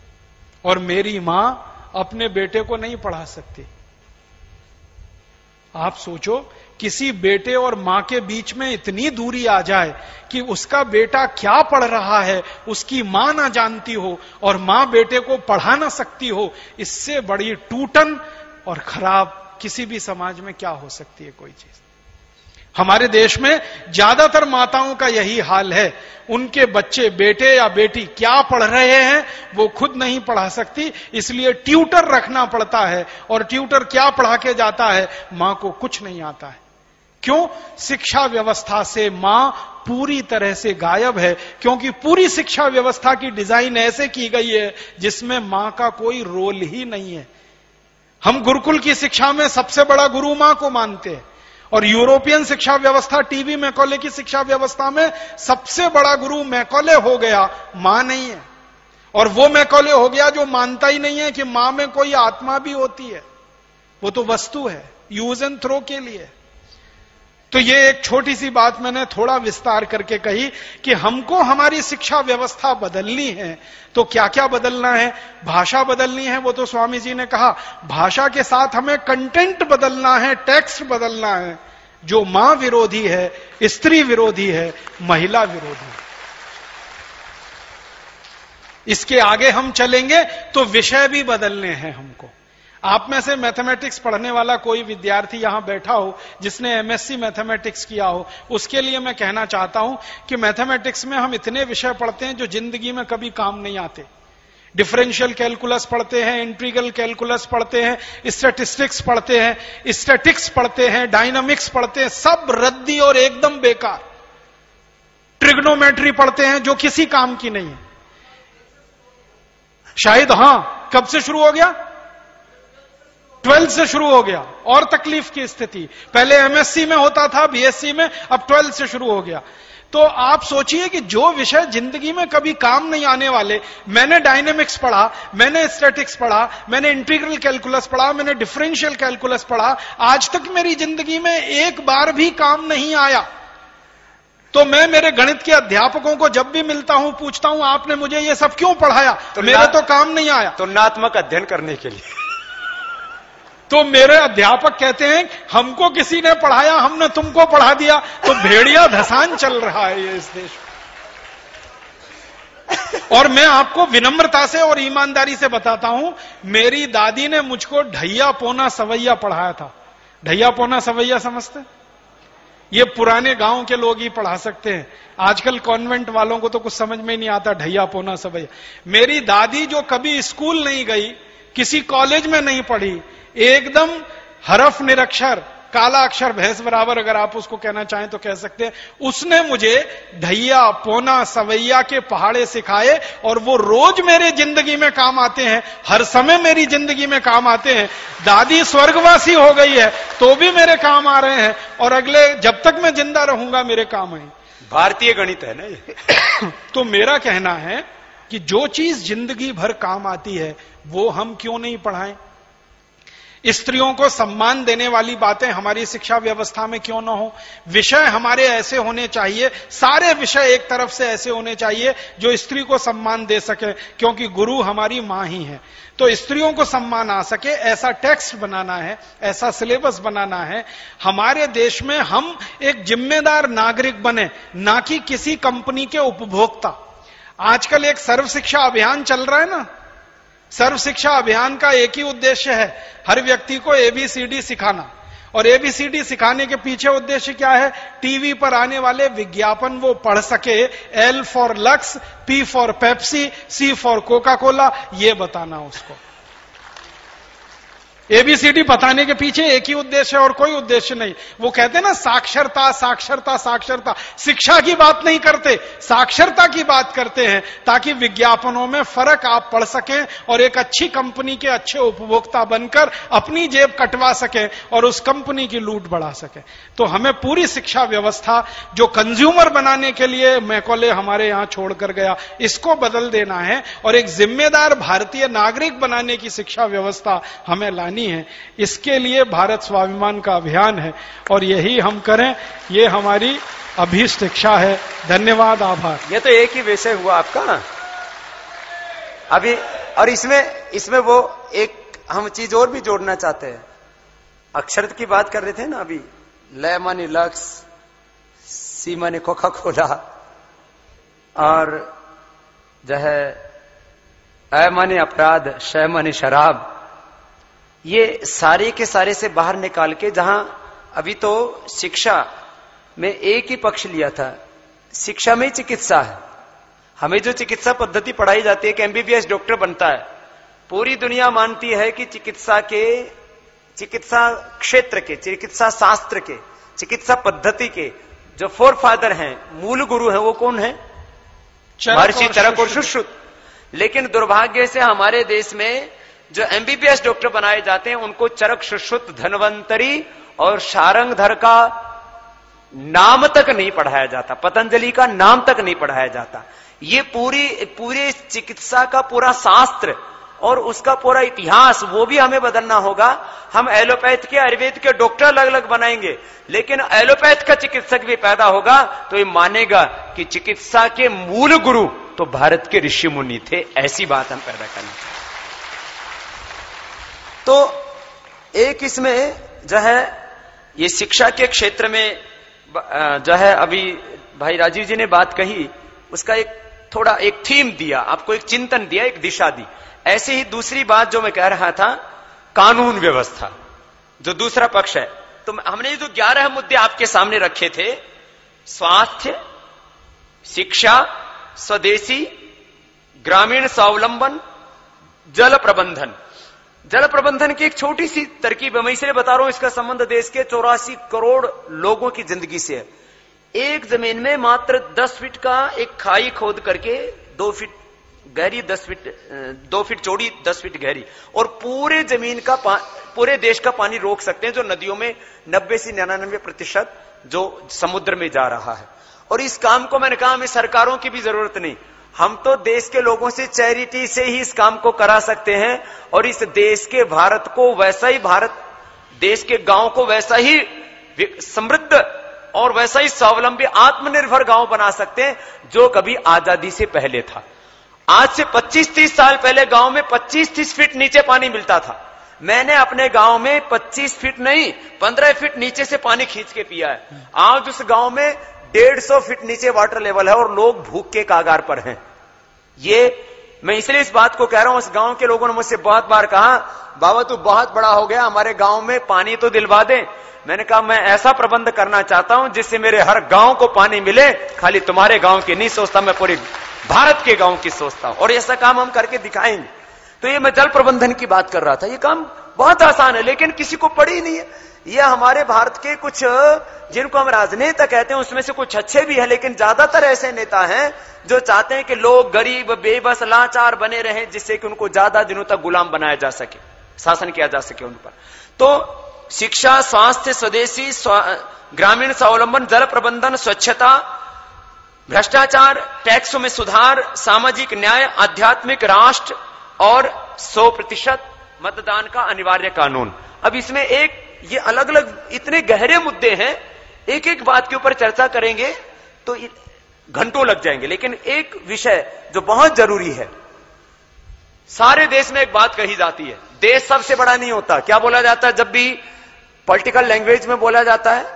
और मेरी मां अपने बेटे को नहीं पढ़ा सकती। आप सोचो, किसी बेटे और मां के बीच में इतनी दूरी आ जाए कि उसका बेटा क्या पढ़ रहा है उसकी मां ना जानती हो और मां बेटे को पढ़ा ना सकती हो, इससे बड़ी टूटन और खराब किसी भी समाज में क्या हो सकती है कोई चीज। हमारे देश में ज्यादातर माताओं का यही हाल है, उनके बच्चे बेटे या बेटी क्या पढ़ रहे हैं वो खुद नहीं पढ़ा सकती, इसलिए ट्यूटर रखना पड़ता है, और ट्यूटर क्या पढ़ा के जाता है, मां को कुछ नहीं आता है। क्यों? शिक्षा व्यवस्था से मां पूरी तरह से गायब है, क्योंकि पूरी शिक्षा व्यवस्था की डिजाइन ऐसे की गई है जिसमें मां का कोई रोल ही नहीं है। हम गुरुकुल की शिक्षा में सबसे बड़ा गुरु मां को मानते हैं, और यूरोपियन शिक्षा व्यवस्था, टीवी मैकॉले की शिक्षा व्यवस्था में सबसे बड़ा गुरु मैकॉले हो गया, मां नहीं है। और वो मैकॉले हो गया जो मानता ही नहीं है कि मां में कोई आत्मा भी होती है, वो तो वस्तु है, यूज एंड थ्रो के लिए। तो ये एक छोटी सी बात मैंने थोड़ा विस्तार करके कही कि हमको हमारी शिक्षा व्यवस्था बदलनी है। तो क्या क्या बदलना है? भाषा बदलनी है, वो तो स्वामी जी ने कहा। भाषा के साथ हमें कंटेंट बदलना है, टेक्स्ट बदलना है, जो मां विरोधी है, स्त्री विरोधी है, महिला विरोधी है। इसके आगे हम चलेंगे तो विषय भी बदलने हैं हमको। आप में से मैथमेटिक्स पढ़ने वाला कोई विद्यार्थी यहां बैठा हो जिसने एमएससी मैथमेटिक्स किया हो, उसके लिए मैं कहना चाहता हूं कि मैथमेटिक्स में हम इतने विषय पढ़ते हैं जो जिंदगी में कभी काम नहीं आते। डिफरेंशियल कैलकुलस पढ़ते हैं, इंटीग्रल कैलकुलस पढ़ते हैं, स्टैटिस्टिक्स पढ़ते हैं, स्टैटिक्स पढ़ते हैं, डायनामिक्स पढ़ते हैं, सब रद्दी और एकदम बेकार। ट्रिग्नोमेट्री पढ़ते हैं जो किसी काम की नहीं है। शायद हां, कब से शुरू हो गया? ट्वेल्थ से शुरू हो गया। और तकलीफ की स्थिति, पहले एमएससी में होता था, बीएससी में, अब ट्वेल्थ से शुरू हो गया। तो आप सोचिए कि जो विषय जिंदगी में कभी काम नहीं आने वाले, मैंने डायनेमिक्स पढ़ा, मैंने स्टैटिक्स पढ़ा, मैंने इंटीग्रल कैलकुलस पढ़ा, मैंने डिफरेंशियल कैलकुलस पढ़ा, आज तक मेरी जिंदगी में एक बार भी काम नहीं आया। तो मैं मेरे गणित के अध्यापकों को जब भी मिलता हूं पूछता हूं आपने मुझे ये सब क्यों पढ़ाया? तो मेरे तो काम नहीं आया। तुलनात्मक अध्ययन करने के लिए। तो मेरे अध्यापक कहते हैं हमको किसी ने पढ़ाया, हमने तुमको पढ़ा दिया। तो भेड़िया धसान चल रहा है ये इस देश में। और मैं आपको विनम्रता से और ईमानदारी से बताता हूं, मेरी दादी ने मुझको ढैया पौना सवैया पढ़ाया था। ढैया पौना सवैया समझते? ये पुराने गांव के लोग ही पढ़ा सकते हैं, आजकल कॉन्वेंट वालों को तो कुछ समझ में नहीं आता ढैया पौना सवैया। मेरी दादी जो कभी स्कूल नहीं गई, किसी कॉलेज में नहीं पढ़ी, एकदम हरफ निरक्षर, काला अक्षर भैंस बराबर अगर आप उसको कहना चाहें तो कह सकते हैं, उसने मुझे ढैया पौना सवैया के पहाड़े सिखाए, और वो रोज मेरे जिंदगी में काम आते हैं, हर समय मेरी जिंदगी में काम आते हैं। दादी स्वर्गवासी हो गई है तो भी मेरे काम आ रहे हैं, और अगले जब तक मैं जिंदा रहूंगा मेरे काम आए। भारतीय गणित है ना ये। तो मेरा कहना है कि जो चीज जिंदगी भर काम आती है वो हम क्यों नहीं पढ़ाएं? स्त्रियों को सम्मान देने वाली बातें हमारी शिक्षा व्यवस्था में क्यों ना हो? विषय हमारे ऐसे होने चाहिए, सारे विषय एक तरफ से ऐसे होने चाहिए जो स्त्री को सम्मान दे सके, क्योंकि गुरु हमारी मां ही है। तो स्त्रियों को सम्मान आ सके ऐसा टेक्स्ट बनाना है, ऐसा सिलेबस बनाना है। हमारे देश में हम एक जिम्मेदार नागरिक बने, ना कि किसी कंपनी के उपभोक्ता। आजकल एक सर्व शिक्षा अभियान चल रहा है ना, सर्व शिक्षा अभियान का एक ही उद्देश्य है, हर व्यक्ति को एबीसीडी सिखाना। और एबीसीडी सिखाने के पीछे उद्देश्य क्या है? टीवी पर आने वाले विज्ञापन वो पढ़ सके, L for Lux, P for Pepsi, C for Coca Cola, ये बताना उसको। एबीसीडी बताने के पीछे एक ही उद्देश्य है और कोई उद्देश्य नहीं। वो कहते हैं ना साक्षरता साक्षरता साक्षरता, शिक्षा की बात नहीं करते, साक्षरता की बात करते हैं, ताकि विज्ञापनों में फर्क आप पढ़ सकें और एक अच्छी कंपनी के अच्छे उपभोक्ता बनकर अपनी जेब कटवा सकें और उस कंपनी की लूट बढ़ा सकें। तो हमें पूरी शिक्षा व्यवस्था जो कंज्यूमर बनाने के लिए मैकॉले हमारे यहां छोड़कर गया, इसको बदल देना है और एक जिम्मेदार भारतीय नागरिक बनाने की शिक्षा व्यवस्था हमें लानी है। इसके लिए भारत स्वाभिमान का अभियान है और यही हम करें, ये हमारी अभीष्ट इच्छा है। धन्यवाद, आभार। ये तो एक ही विषय हुआ आपका ना अभी, और इसमें इसमें वो एक हम चीज और भी जोड़ना चाहते हैं अक्षर की बात कर रहे थे ना अभी, लय माने लक्स, सी माने कोका कोला, और जो है अ माने अपराध, श माने शराब, ये सारे के सारे से बाहर निकाल के, जहां अभी तो शिक्षा में एक ही पक्ष लिया था, शिक्षा में ही चिकित्सा है। हमें जो चिकित्सा पद्धति पढ़ाई जाती है कि एमबीबीएस डॉक्टर बनता है, पूरी दुनिया मानती है कि चिकित्सा के, चिकित्सा क्षेत्र के, चिकित्सा शास्त्र के, चिकित्सा पद्धति के जो फोर फादर हैं, मूल गुरु हैं, वो कौन है? महर्षि चरक और सुश्रुत। लेकिन दुर्भाग्य से हमारे देश में जो एमबीबीएस डॉक्टर बनाए जाते हैं, उनको चरक, सुश्रुत, धन्वंतरी और शारंगधर का नाम तक नहीं पढ़ाया जाता, पतंजलि का नाम तक नहीं पढ़ाया जाता। ये पूरी पूरे चिकित्सा का पूरा शास्त्र और उसका पूरा इतिहास, वो भी हमें बदलना होगा। हम एलोपैथ के, आयुर्वेद के डॉक्टर अलग अलग बनाएंगे, लेकिन एलोपैथ का चिकित्सक भी पैदा होगा तो ये मानेगा कि चिकित्सा के मूल गुरु तो भारत के ऋषि मुनि थे। ऐसी बात हम पैदा करना चाहते। तो एक इसमें जो है ये शिक्षा के क्षेत्र में जो है, अभी भाई राजीव जी ने बात कही, उसका एक थोड़ा एक थीम दिया, आपको एक चिंतन दिया, एक दिशा दी। ऐसे ही दूसरी बात जो मैं कह रहा था, कानून व्यवस्था, जो दूसरा पक्ष है। तो हमने जो ग्यारह मुद्दे आपके सामने रखे थे, स्वास्थ्य, शिक्षा, स्वदेशी, ग्रामीण स्वावलंबन, जल प्रबंधन। जल प्रबंधन की एक छोटी सी तरकीब है, मैं इसलिए बता रहा हूं, इसका संबंध देश के चौरासी करोड़ लोगों की जिंदगी से है। एक जमीन में मात्र दस फीट का एक खाई खोद करके, दो फीट गहरी, दस फीट दो फीट चौड़ी, दस फीट गहरी, और पूरे जमीन का पूरे देश का पानी रोक सकते हैं, जो नदियों में नब्बे से निन्यानवे प्रतिशत जो समुद्र में जा रहा है। और इस काम को मैंने कहा हमें सरकारों की भी जरूरत नहीं, हम तो देश के लोगों से चैरिटी से ही इस काम को करा सकते हैं। और इस देश के भारत को वैसा ही, भारत देश के गांव को वैसा ही समृद्ध और वैसा ही स्वावलंबी, आत्मनिर्भर गांव बना सकते हैं जो कभी आजादी से पहले था। आज से पच्चीस तीस साल पहले गांव में पच्चीस तीस फीट नीचे पानी मिलता था। मैंने अपने गांव में पच्चीस फीट नहीं, पंद्रह फीट नीचे से पानी खींच के पिया है। आज उस गांव में डेढ़ सौ फीट नीचे वाटर लेवल है और लोग भूख के कागार पर हैं। ये मैं इसलिए इस बात को कह रहा हूं, उस गांव के लोगों ने मुझसे बहुत बार कहा, बाबा तू बहुत बड़ा हो गया, हमारे गांव में पानी तो दिलवा दे। मैंने कहा मैं ऐसा प्रबंध करना चाहता हूं जिससे मेरे हर गांव को पानी मिले, खाली तुम्हारे गांव की नहीं सोचता, मैं पूरे भारत के गांव की सोचता हूं, और ऐसा काम हम करके दिखाएंगे। तो ये मैं जल प्रबंधन की बात कर रहा था। ये काम बहुत आसान है, लेकिन किसी को पड़ी नहीं है। ये हमारे भारत के कुछ, जिनको हम राजनेता कहते हैं, उसमें से कुछ अच्छे भी हैं, लेकिन ज्यादातर ऐसे नेता हैं जो चाहते हैं कि लोग गरीब, बेबस, लाचार बने रहें, जिससे कि उनको ज्यादा दिनों तक गुलाम बनाया जा सके, शासन किया जा सके उन पर। तो शिक्षा, स्वास्थ्य, स्वदेशी, ग्रामीण स्वावलंबन, जल प्रबंधन, स्वच्छता, भ्रष्टाचार, टैक्सों में सुधार, सामाजिक न्याय, आध्यात्मिक राष्ट्र और सौ प्रतिशत मतदान का अनिवार्य कानून। अब इसमें एक, ये अलग अलग इतने गहरे मुद्दे हैं, एक एक बात के ऊपर चर्चा करेंगे तो घंटों लग जाएंगे। लेकिन एक विषय जो बहुत जरूरी है, सारे देश में एक बात कही जाती है, देश सबसे बड़ा नहीं होता। क्या बोला जाता है जब भी पॉलिटिकल लैंग्वेज में बोला जाता है?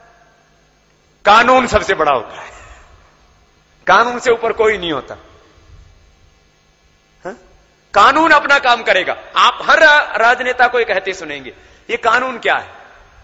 कानून सबसे बड़ा होता है, कानून से ऊपर कोई नहीं होता। हा? कानून अपना काम करेगा। आप हर राजनेता को ये कहते सुनेंगे, ये कानून क्या है?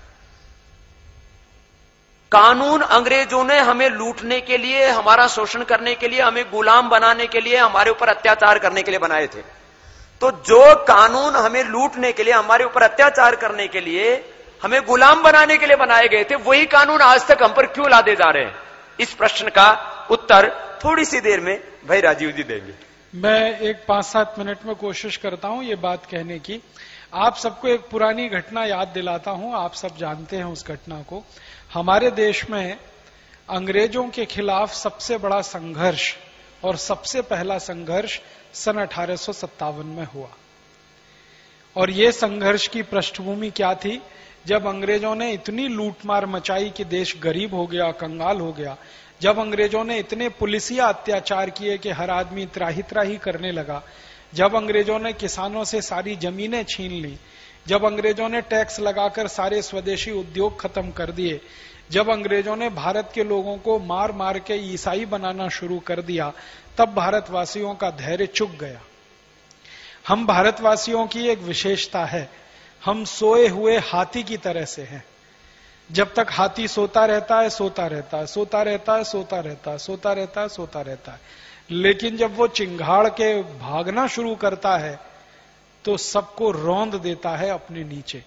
कानून अंग्रेजों ने हमें लूटने के लिए, हमारा शोषण करने के लिए, हमें गुलाम बनाने के लिए, हमारे ऊपर अत्याचार करने के लिए बनाए थे। तो जो कानून हमें लूटने के लिए, हमारे ऊपर अत्याचार करने के लिए, हमें गुलाम बनाने के लिए बनाए गए थे, वही कानून आज तक हम पर क्यों लादे जा रहे हैं? इस प्रश्न का उत्तर थोड़ी सी देर में भाई राजीव जी देंगे। मैं एक पांच सात मिनट में कोशिश करता हूं ये बात कहने की। आप सबको एक पुरानी घटना याद दिलाता हूं, आप सब जानते हैं उस घटना को। हमारे देश में अंग्रेजों के खिलाफ सबसे बड़ा संघर्ष और सबसे पहला संघर्ष सन अठारह सौ सत्तावन में हुआ। और ये संघर्ष की पृष्ठभूमि क्या थी? जब अंग्रेजों ने इतनी लूटमार मचाई कि देश गरीब हो गया, कंगाल हो गया, जब अंग्रेजों ने इतने पुलिसिया अत्याचार किए कि हर आदमी त्राही त्राही करने लगा, जब अंग्रेजों ने किसानों से सारी जमीनें छीन ली, जब अंग्रेजों ने टैक्स लगाकर सारे स्वदेशी उद्योग खत्म कर दिए, जब अंग्रेजों ने भारत के लोगों को मार मार के ईसाई बनाना शुरू कर दिया, तब भारतवासियों का धैर्य चुक गया। हम भारतवासियों की एक विशेषता है, हम सोए हुए हाथी की तरह से हैं। जब तक हाथी सोता रहता है सोता रहता है सोता रहता है सोता रहता है सोता रहता है सोता रहता है, लेकिन जब वो चिंगाड़ के भागना शुरू करता है तो सबको रौंद देता है अपने नीचे।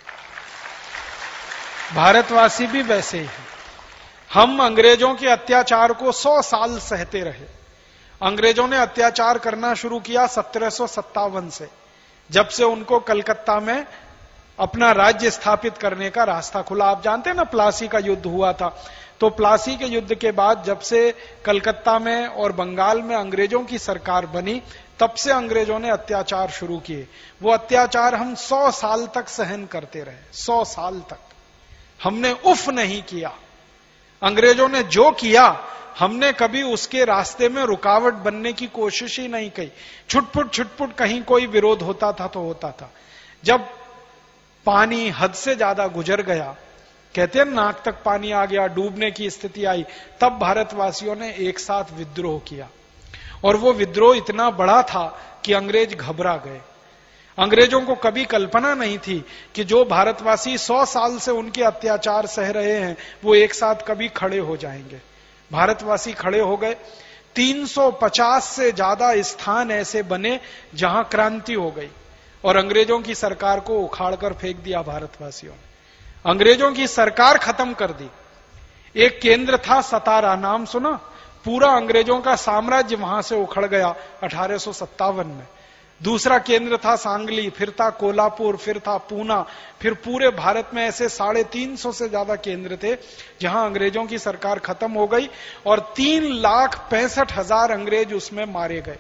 भारतवासी भी वैसे ही हैं। हम अंग्रेजों के अत्याचार को सौ साल सहते रहे। अंग्रेजों ने अत्याचार करना शुरू किया सत्रह सौ सत्तावन से, जब से उनको कलकत्ता में अपना राज्य स्थापित करने का रास्ता खुला। आप जानते हैं ना, प्लासी का युद्ध हुआ था, तो प्लासी के युद्ध के बाद जब से कलकत्ता में और बंगाल में अंग्रेजों की सरकार बनी, तब से अंग्रेजों ने अत्याचार शुरू किए। वो अत्याचार हम सौ साल तक सहन करते रहे, सौ साल तक हमने उफ नहीं किया। अंग्रेजों ने जो किया, हमने कभी उसके रास्ते में रुकावट बनने की कोशिश ही नहीं की। छुटपुट छुटपुट कहीं कोई विरोध होता था तो होता था। जब पानी हद से ज्यादा गुजर गया, कहते हैं नाक तक पानी आ गया, डूबने की स्थिति आई, तब भारतवासियों ने एक साथ विद्रोह किया। और वो विद्रोह इतना बड़ा था कि अंग्रेज घबरा गए। अंग्रेजों को कभी कल्पना नहीं थी कि जो भारतवासी सौ साल से उनके अत्याचार सह रहे हैं, वो एक साथ कभी खड़े हो जाएंगे। भारतवासी खड़े हो गए। तीन सौ पचास से ज्यादा स्थान ऐसे बने जहां क्रांति हो गई और अंग्रेजों की सरकार को उखाड़कर फेंक दिया भारतवासियों ने। अंग्रेजों की सरकार खत्म कर दी। एक केंद्र था सतारा, नाम सुना? पूरा अंग्रेजों का साम्राज्य वहां से उखड़ गया अठारह सौ सत्तावन में। दूसरा केंद्र था सांगली, फिर था कोल्हापुर, फिर था पूना, फिर पूरे भारत में ऐसे साढ़े तीन सौ से ज्यादा केंद्र थे जहां अंग्रेजों की सरकार खत्म हो गई और तीन लाख पैंसठ हजार अंग्रेज उसमें मारे गए।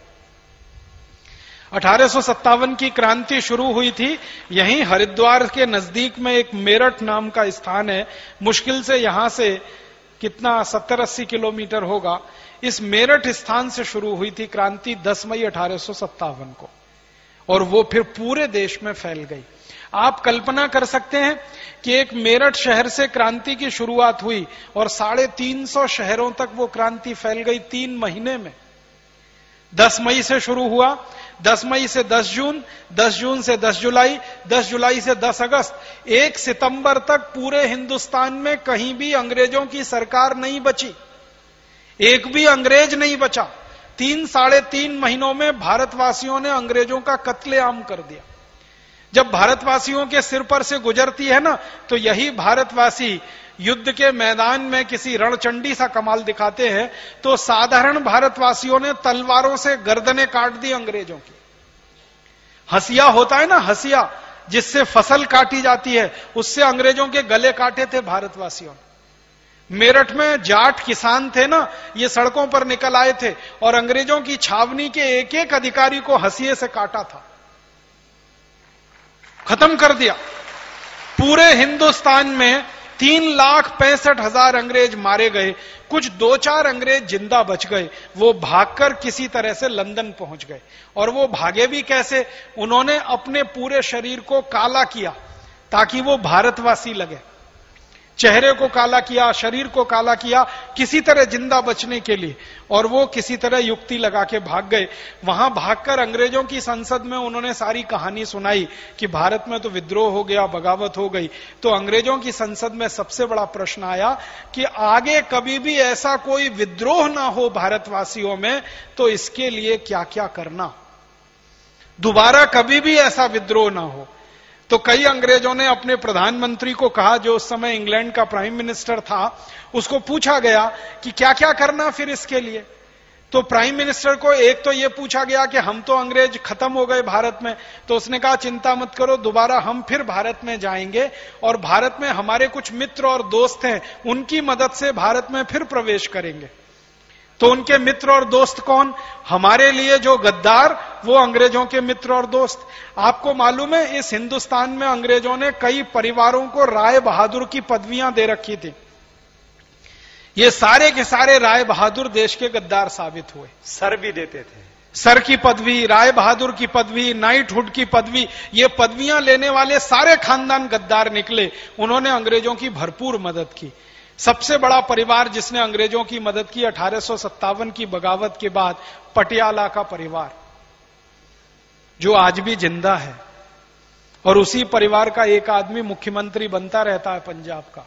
अठारह सौ सत्तावन की क्रांति शुरू हुई थी। यहीं हरिद्वार के नजदीक में एक मेरठ नाम का स्थान है, मुश्किल से यहां से कितना सत्तर अस्सी किलोमीटर होगा। इस मेरठ स्थान से शुरू हुई थी क्रांति दस मई अठारह सौ सत्तावन को, और वो फिर पूरे देश में फैल गई। आप कल्पना कर सकते हैं कि एक मेरठ शहर से क्रांति की शुरुआत हुई और साढ़े तीन सौ शहरों तक वो क्रांति फैल गई तीन महीने में। दस मई से शुरू हुआ, दस मई से दस जून, दस जून से दस जुलाई, दस जुलाई से दस अगस्त, एक सितंबर तक पूरे हिंदुस्तान में कहीं भी अंग्रेजों की सरकार नहीं बची, एक भी अंग्रेज नहीं बचा। तीन साढ़े तीन महीनों में भारतवासियों ने अंग्रेजों का कत्लेआम कर दिया। जब भारतवासियों के सिर पर से गुजरती है ना, तो यही भारतवासी युद्ध के मैदान में किसी रणचंडी सा कमाल दिखाते हैं, तो साधारण भारतवासियों ने तलवारों से गर्दनें काट दी अंग्रेजों की। हसिया होता है ना, हसिया जिससे फसल काटी जाती है, उससे अंग्रेजों के गले काटे थे भारतवासियों ने। मेरठ में जाट किसान थे ना, ये सड़कों पर निकल आए थे और अंग्रेजों की छावनी के एक एक अधिकारी को हंसिए से काटा था, खत्म कर दिया। पूरे हिंदुस्तान में तीन लाख पैंसठ हजार अंग्रेज मारे गए। कुछ दो चार अंग्रेज जिंदा बच गए, वो भागकर किसी तरह से लंदन पहुंच गए। और वो भागे भी कैसे? उन्होंने अपने पूरे शरीर को काला किया ताकि वो भारतवासी लगे। चेहरे को काला किया, शरीर को काला किया, किसी तरह जिंदा बचने के लिए, और वो किसी तरह युक्ति लगा के भाग गए। वहां भागकर अंग्रेजों की संसद में उन्होंने सारी कहानी सुनाई कि भारत में तो विद्रोह हो गया, बगावत हो गई। तो अंग्रेजों की संसद में सबसे बड़ा प्रश्न आया कि आगे कभी भी ऐसा कोई विद्रोह ना हो भारतवासियों में, तो इसके लिए क्या क्या करना, दोबारा कभी भी ऐसा विद्रोह ना हो। तो कई अंग्रेजों ने अपने प्रधानमंत्री को कहा, जो उस समय इंग्लैंड का प्राइम मिनिस्टर था, उसको पूछा गया कि क्या क्या करना फिर इसके लिए। तो प्राइम मिनिस्टर को एक तो यह पूछा गया कि हम तो अंग्रेज खत्म हो गए भारत में, तो उसने कहा चिंता मत करो, दोबारा हम फिर भारत में जाएंगे और भारत में हमारे कुछ मित्र और दोस्त हैं, उनकी मदद से भारत में फिर प्रवेश करेंगे। तो उनके मित्र और दोस्त कौन? हमारे लिए जो गद्दार, वो अंग्रेजों के मित्र और दोस्त। आपको मालूम है, इस हिंदुस्तान में अंग्रेजों ने कई परिवारों को राय बहादुर की पदवियां दे रखी थी। ये सारे के सारे राय बहादुर देश के गद्दार साबित हुए। सर भी देते थे। सर की पदवी, राय बहादुर की पदवी, नाइटहुड की पदवी, ये पदवियां लेने वाले सारे खानदान गद्दार निकले। उन्होंने अंग्रेजों की भरपूर मदद की। सबसे बड़ा परिवार जिसने अंग्रेजों की मदद की अठारह सौ सत्तावन की बगावत के बाद, पटियाला का परिवार, जो आज भी जिंदा है। और उसी परिवार का एक आदमी मुख्यमंत्री बनता रहता है पंजाब का।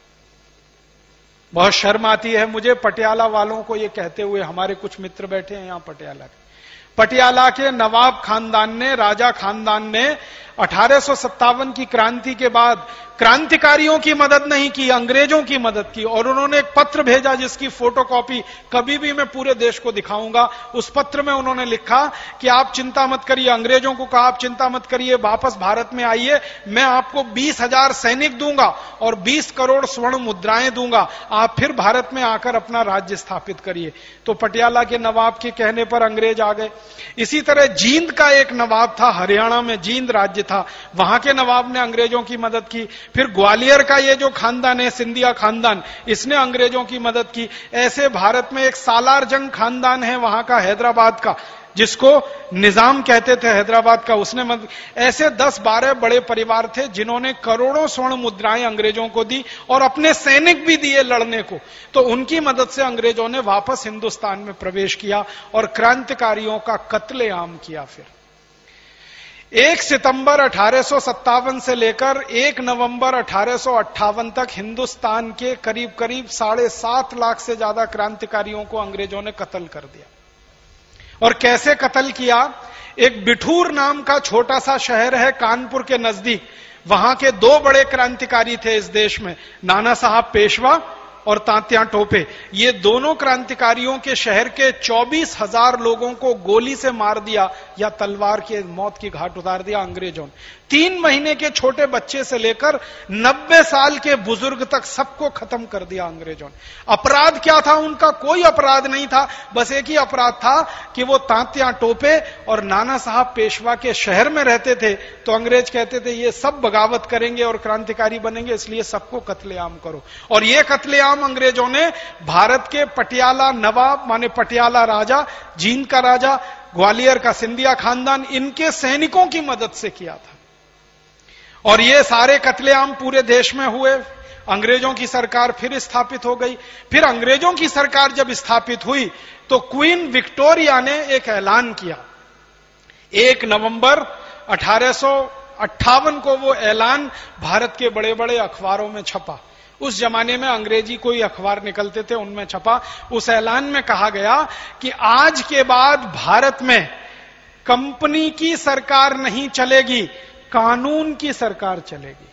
बहुत शर्म आती है मुझे पटियाला वालों को ये कहते हुए, हमारे कुछ मित्र बैठे हैं यहां पटियाला के। पटियाला के नवाब खानदान ने, राजा खानदान ने अठारह सौ सत्तावन की क्रांति के बाद क्रांतिकारियों की मदद नहीं की, अंग्रेजों की मदद की। और उन्होंने एक पत्र भेजा जिसकी फोटोकॉपी कभी भी मैं पूरे देश को दिखाऊंगा। उस पत्र में उन्होंने लिखा कि आप चिंता मत करिए, अंग्रेजों को कहा आप चिंता मत करिए, वापस भारत में आइए, मैं आपको बीस हजार सैनिक दूंगा और बीस करोड़ स्वर्ण मुद्राएं दूंगा, आप फिर भारत में आकर अपना राज्य स्थापित करिए। तो पटियाला के नवाब के कहने पर अंग्रेज आ गए। इसी तरह जींद का एक नवाब था, हरियाणा में जींद राज्य था, वहां के नवाब ने अंग्रेजों की मदद की। फिर ग्वालियर का ये जो खानदान है, सिंधिया खानदान, इसने अंग्रेजों की मदद की। ऐसे भारत में एक सालार जंग खानदान है वहां का, हैदराबाद का, जिसको निजाम कहते थे हैदराबाद का, उसने मदद। ऐसे दस बारह बड़े परिवार थे जिन्होंने करोड़ों स्वर्ण मुद्राएं अंग्रेजों को दी और अपने सैनिक भी दिए लड़ने को। तो उनकी मदद से अंग्रेजों ने वापस हिंदुस्तान में प्रवेश किया और क्रांतिकारियों का कत्लेआम किया। फिर एक सितंबर अठारह सौ सत्तावन से लेकर एक नवंबर अठारह सौ अट्ठावन तक हिंदुस्तान के करीब करीब साढ़े सात लाख से ज्यादा क्रांतिकारियों को अंग्रेजों ने कत्ल कर दिया। और कैसे कत्ल किया? एक बिठूर नाम का छोटा सा शहर है कानपुर के नजदीक, वहां के दो बड़े क्रांतिकारी थे इस देश में, नाना साहब पेशवा और तात्या टोपे। ये दोनों क्रांतिकारियों के शहर के चौबीस हजार लोगों को गोली से मार दिया या तलवार के मौत की घाट उतार दिया अंग्रेजों ने। तीन महीने के छोटे बच्चे से लेकर नब्बे साल के बुजुर्ग तक सबको खत्म कर दिया अंग्रेजों ने। अपराध क्या था उनका? कोई अपराध नहीं था, बस एक ही अपराध था कि वो तात्या टोपे और नाना साहब पेशवा के शहर में रहते थे। तो अंग्रेज कहते थे ये सब बगावत करेंगे और क्रांतिकारी बनेंगे, इसलिए सबको कत्लेआम करो। और ये कत्लेआम अंग्रेजों ने भारत के पटियाला नवाब, माने पटियाला राजा, जींद का राजा, ग्वालियर का सिंधिया खानदान, इनके सैनिकों की मदद से किया था। और ये सारे कत्लेआम पूरे देश में हुए। अंग्रेजों की सरकार फिर स्थापित हो गई। फिर अंग्रेजों की सरकार जब स्थापित हुई तो क्वीन विक्टोरिया ने एक ऐलान किया। एक नवंबर अठारह सौ अट्ठावन को वो ऐलान भारत के बड़े बड़े अखबारों में छपा। उस जमाने में अंग्रेजी कोई अखबार निकलते थे, उनमें छपा। उस ऐलान में कहा गया कि आज के बाद भारत में कंपनी की सरकार नहीं चलेगी, कानून की सरकार चलेगी।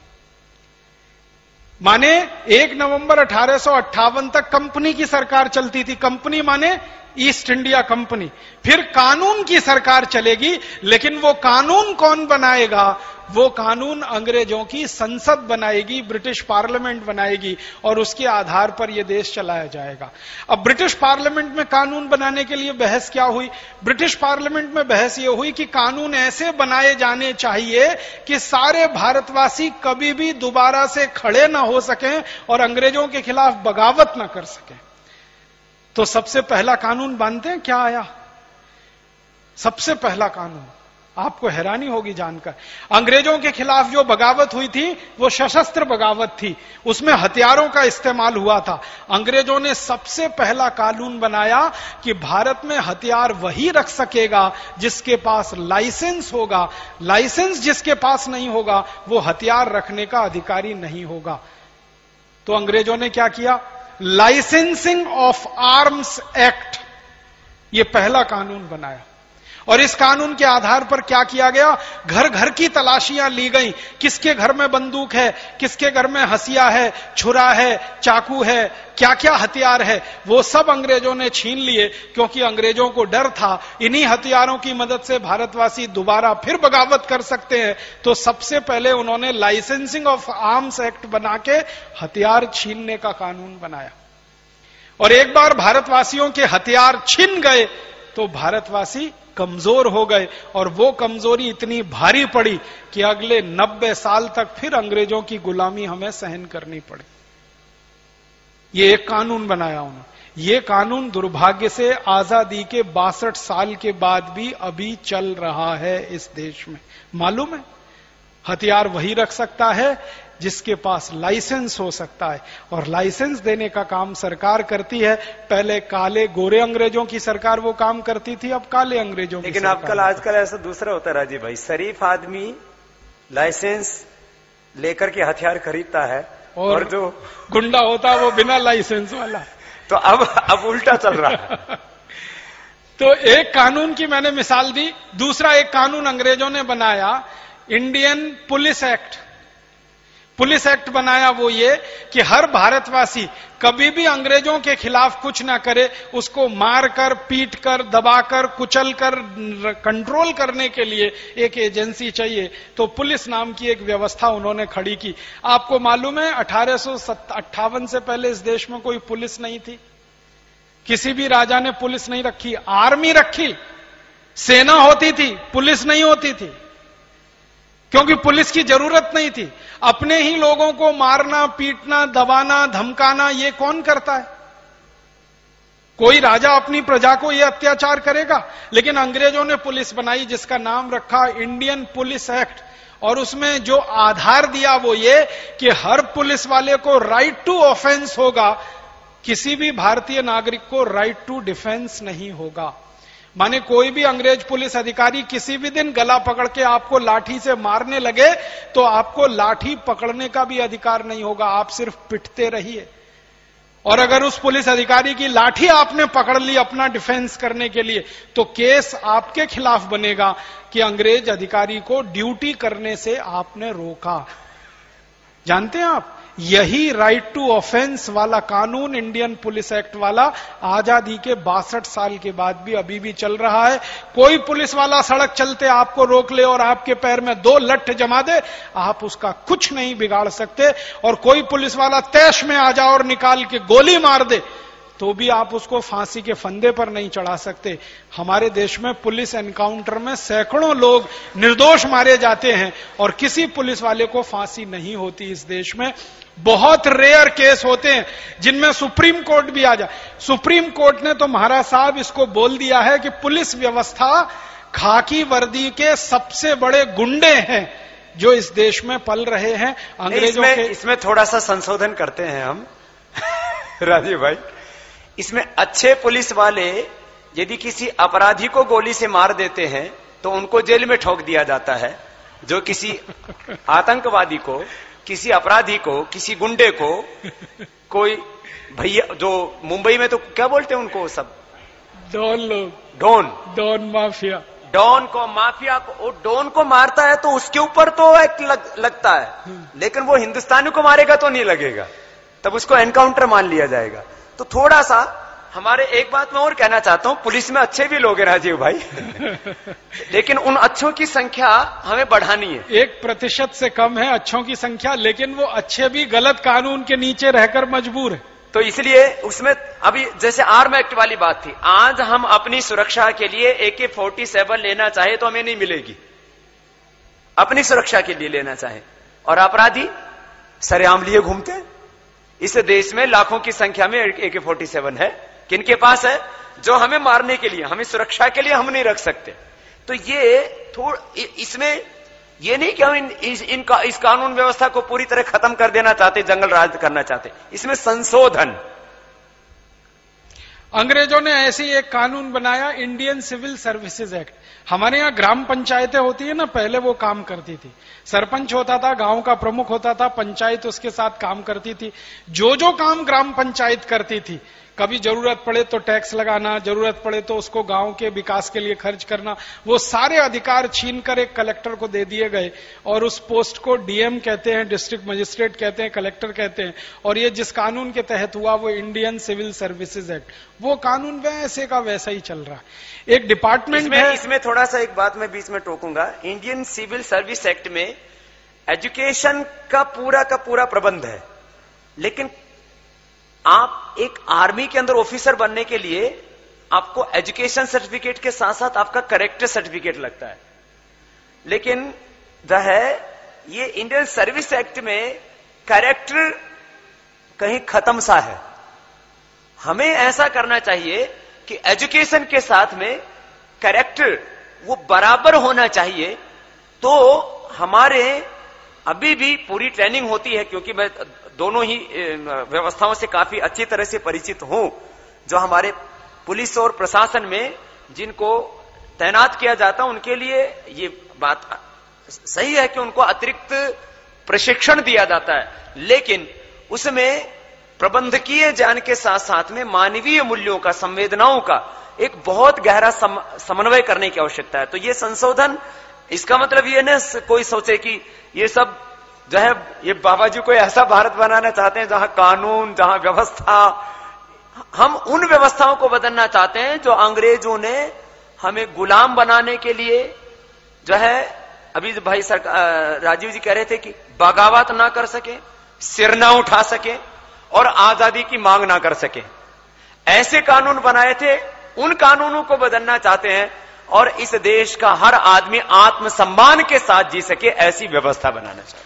माने एक नवंबर अठारह सौ अट्ठावन तक कंपनी की सरकार चलती थी। कंपनी माने ईस्ट इंडिया कंपनी। फिर कानून की सरकार चलेगी, लेकिन वो कानून कौन बनाएगा? वो कानून अंग्रेजों की संसद बनाएगी, ब्रिटिश पार्लियामेंट बनाएगी और उसके आधार पर यह देश चलाया जाएगा। अब ब्रिटिश पार्लियामेंट में कानून बनाने के लिए बहस क्या हुई? ब्रिटिश पार्लियामेंट में बहस यह हुई कि कानून ऐसे बनाए जाने चाहिए कि सारे भारतवासी कभी भी दोबारा से खड़े ना हो सकें और अंग्रेजों के खिलाफ बगावत ना कर सकें। तो सबसे पहला कानून जानते हैं क्या आया? सबसे पहला कानून, आपको हैरानी होगी जानकर, अंग्रेजों के खिलाफ जो बगावत हुई थी वो सशस्त्र बगावत थी, उसमें हथियारों का इस्तेमाल हुआ था। अंग्रेजों ने सबसे पहला कानून बनाया कि भारत में हथियार वही रख सकेगा जिसके पास लाइसेंस होगा। लाइसेंस जिसके पास नहीं होगा वो हथियार रखने का अधिकारी नहीं होगा। तो अंग्रेजों ने क्या किया? लाइसेंसिंग ऑफ आर्म्स एक्ट, ये पहला कानून बनाया। और इस कानून के आधार पर क्या किया गया? घर घर की तलाशियां ली गई। किसके घर में बंदूक है, किसके घर में हसिया है, छुरा है, चाकू है, क्या क्या हथियार है, वो सब अंग्रेजों ने छीन लिए, क्योंकि अंग्रेजों को डर था इन्हीं हथियारों की मदद से भारतवासी दोबारा फिर बगावत कर सकते हैं। तो सबसे पहले उन्होंने लाइसेंसिंग ऑफ आर्म्स एक्ट बना के हथियार छीनने का कानून बनाया। और एक बार भारतवासियों के हथियार छिन गए तो भारतवासी कमजोर हो गए और वो कमजोरी इतनी भारी पड़ी कि अगले नब्बे साल तक फिर अंग्रेजों की गुलामी हमें सहन करनी पड़ी। ये एक कानून बनाया उन्होंने। ये कानून दुर्भाग्य से आजादी के बासठ साल के बाद भी अभी चल रहा है इस देश में। मालूम है, हथियार वही रख सकता है जिसके पास लाइसेंस हो सकता है, और लाइसेंस देने का काम सरकार करती है। पहले काले गोरे अंग्रेजों की सरकार वो काम करती थी, अब काले अंग्रेजों की लेकिन सरकार। आजकल आजकल ऐसा दूसरा होता है राजीव भाई, शरीफ आदमी लाइसेंस लेकर के हथियार खरीदता है और, और जो गुंडा होता है वो बिना लाइसेंस वाला। तो अब अब उल्टा चल रहा है। तो एक कानून की मैंने मिसाल दी, दूसरा एक कानून अंग्रेजों ने बनाया, Indian police act. Police act बनाया वो ये कि हर भारतवासी कभी भी अंग्रेजों के खिलाफ कुछ ना करे, उसको मारकर, पीटकर, दबाकर, कुचलकर कंट्रोल करने के लिए एक एजेंसी चाहिए। तो पुलिस नाम की एक व्यवस्था उन्होंने खड़ी की। आपको मालूम है अठारह सौ अट्ठावन से पहले इस देश में कोई पुलिस नहीं थी, किसी भी राजा ने पुलिस नहीं रखी। आर्मी रखी, सेना होती थी, पुलिस नहीं होती थी, क्योंकि पुलिस की जरूरत नहीं थी। अपने ही लोगों को मारना, पीटना, दबाना, धमकाना ये कौन करता है? कोई राजा अपनी प्रजा को ये अत्याचार करेगा? लेकिन अंग्रेजों ने पुलिस बनाई जिसका नाम रखा इंडियन पुलिस एक्ट, और उसमें जो आधार दिया वो ये कि हर पुलिस वाले को राइट टू ऑफेंस होगा, किसी भी भारतीय नागरिक को राइट टू डिफेंस नहीं होगा। माने कोई भी अंग्रेज पुलिस अधिकारी किसी भी दिन गला पकड़ के आपको लाठी से मारने लगे तो आपको लाठी पकड़ने का भी अधिकार नहीं होगा, आप सिर्फ पिटते रहिए। और अगर उस पुलिस अधिकारी की लाठी आपने पकड़ ली अपना डिफेंस करने के लिए, तो केस आपके खिलाफ बनेगा कि अंग्रेज अधिकारी को ड्यूटी करने से आपने रोका। जानते हैं आप, यही राइट टू ऑफेंस वाला कानून, इंडियन पुलिस एक्ट वाला, आजादी के बासठ साल के बाद भी अभी भी चल रहा है। कोई पुलिस वाला सड़क चलते आपको रोक ले और आपके पैर में दो लठ जमा दे, आप उसका कुछ नहीं बिगाड़ सकते। और कोई पुलिस वाला तैश में आ जाए और निकाल के गोली मार दे तो भी आप उसको फांसी के फंदे पर नहीं चढ़ा सकते। हमारे देश में पुलिस एनकाउंटर में सैकड़ों लोग निर्दोष मारे जाते हैं और किसी पुलिस वाले को फांसी नहीं होती इस देश में। बहुत रेयर केस होते हैं जिनमें सुप्रीम कोर्ट भी आ जाए। सुप्रीम कोर्ट ने तो महाराज साहब इसको बोल दिया है कि पुलिस व्यवस्था खाकी वर्दी के सबसे बड़े गुंडे हैं जो इस देश में पल रहे हैं अंग्रेजों इसमें, के। इसमें थोड़ा सा संशोधन करते हैं हम राजीव भाई। इसमें अच्छे पुलिस वाले यदि किसी अपराधी को गोली से मार देते हैं तो उनको जेल में ठोक दिया जाता है। जो किसी आतंकवादी को, किसी अपराधी को, किसी गुंडे को, कोई भैया, जो मुंबई में तो क्या बोलते हैं उनको सब, डॉन लोग, डॉन, डॉन माफिया, डॉन को, माफिया को, वो डॉन को मारता है तो उसके ऊपर तो एक लग, लगता है, लेकिन वो हिंदुस्तानी को मारेगा तो नहीं लगेगा, तब उसको एनकाउंटर मान लिया जाएगा। तो थोड़ा सा हमारे, एक बात मैं और कहना चाहता हूं, पुलिस में अच्छे भी लोग हैं राजीव भाई लेकिन उन अच्छों की संख्या हमें बढ़ानी है। एक प्रतिशत से कम है अच्छों की संख्या, लेकिन वो अच्छे भी गलत कानून के नीचे रहकर मजबूर है। तो इसलिए उसमें अभी जैसे आर्म एक्ट वाली बात थी, आज हम अपनी सुरक्षा के लिए ए के फोर्टी सेवन लेना चाहे तो हमें नहीं मिलेगी, अपनी सुरक्षा के लिए लेना चाहे, और अपराधी सरेआम लिए घूमते हैं। इस देश में लाखों की संख्या में ए के फोर्टी सेवन है, किनके पास है? जो हमें मारने के लिए, हमें सुरक्षा के लिए हम नहीं रख सकते। तो ये थोड़ इसमें ये नहीं कि हम इन, इस, इन का, इस कानून व्यवस्था को पूरी तरह खत्म कर देना चाहते, जंगल राज करना चाहते, इसमें संशोधन। अंग्रेजों ने ऐसे ही एक कानून बनाया, इंडियन सिविल सर्विसेज एक्ट। हमारे यहाँ ग्राम पंचायतें होती है ना, पहले वो काम करती थी, सरपंच होता था, गांव का प्रमुख होता था, पंचायत उसके साथ काम करती थी। जो जो काम ग्राम पंचायत करती थी, कभी जरूरत पड़े तो टैक्स लगाना, जरूरत पड़े तो उसको गांव के विकास के लिए खर्च करना, वो सारे अधिकार छीनकर एक कलेक्टर को दे दिए गए। और उस पोस्ट को डीएम कहते हैं, डिस्ट्रिक्ट मजिस्ट्रेट कहते हैं, कलेक्टर कहते हैं। और ये जिस कानून के तहत हुआ वो इंडियन सिविल सर्विसेज एक्ट, वो कानून वैसे का वैसा ही चल रहा है। एक डिपार्टमेंट इसमें, है, इसमें थोड़ा सा एक बात मैं बीच में टोकूंगा। इंडियन सिविल सर्विस एक्ट में एजुकेशन का पूरा का पूरा प्रबंध है, लेकिन आप एक आर्मी के अंदर ऑफिसर बनने के लिए आपको एजुकेशन सर्टिफिकेट के साथ साथ आपका कैरेक्टर सर्टिफिकेट लगता है। लेकिन वह ये इंडियन सर्विस एक्ट में कैरेक्टर कहीं खत्म सा है। हमें ऐसा करना चाहिए कि एजुकेशन के साथ में कैरेक्टर वो बराबर होना चाहिए। तो हमारे अभी भी पूरी ट्रेनिंग होती है, क्योंकि मैं दोनों ही व्यवस्थाओं से काफी अच्छी तरह से परिचित हूं। जो हमारे पुलिस और प्रशासन में जिनको तैनात किया जाता है उनके लिए ये बात सही है कि उनको अतिरिक्त प्रशिक्षण दिया जाता है, लेकिन उसमें प्रबंधकीय ज्ञान के साथ साथ में मानवीय मूल्यों का, संवेदनाओं का एक बहुत गहरा सम, समन्वय करने की आवश्यकता है। तो ये संशोधन, इसका मतलब ये न कोई सोचे कि ये सब जो है ये बाबा जी कोई ऐसा भारत बनाना चाहते हैं जहां कानून, जहां व्यवस्था, हम उन व्यवस्थाओं को बदलना चाहते हैं जो अंग्रेजों ने हमें गुलाम बनाने के लिए जो है, अभी भाई सरकार राजीव जी कह रहे थे कि बगावत ना कर सके, सिर ना उठा सके और आजादी की मांग ना कर सके, ऐसे कानून बनाए थे। उन कानूनों को बदलना चाहते हैं और इस देश का हर आदमी आत्मसम्मान के साथ जी सके, ऐसी व्यवस्था बनाना चाहते हैं।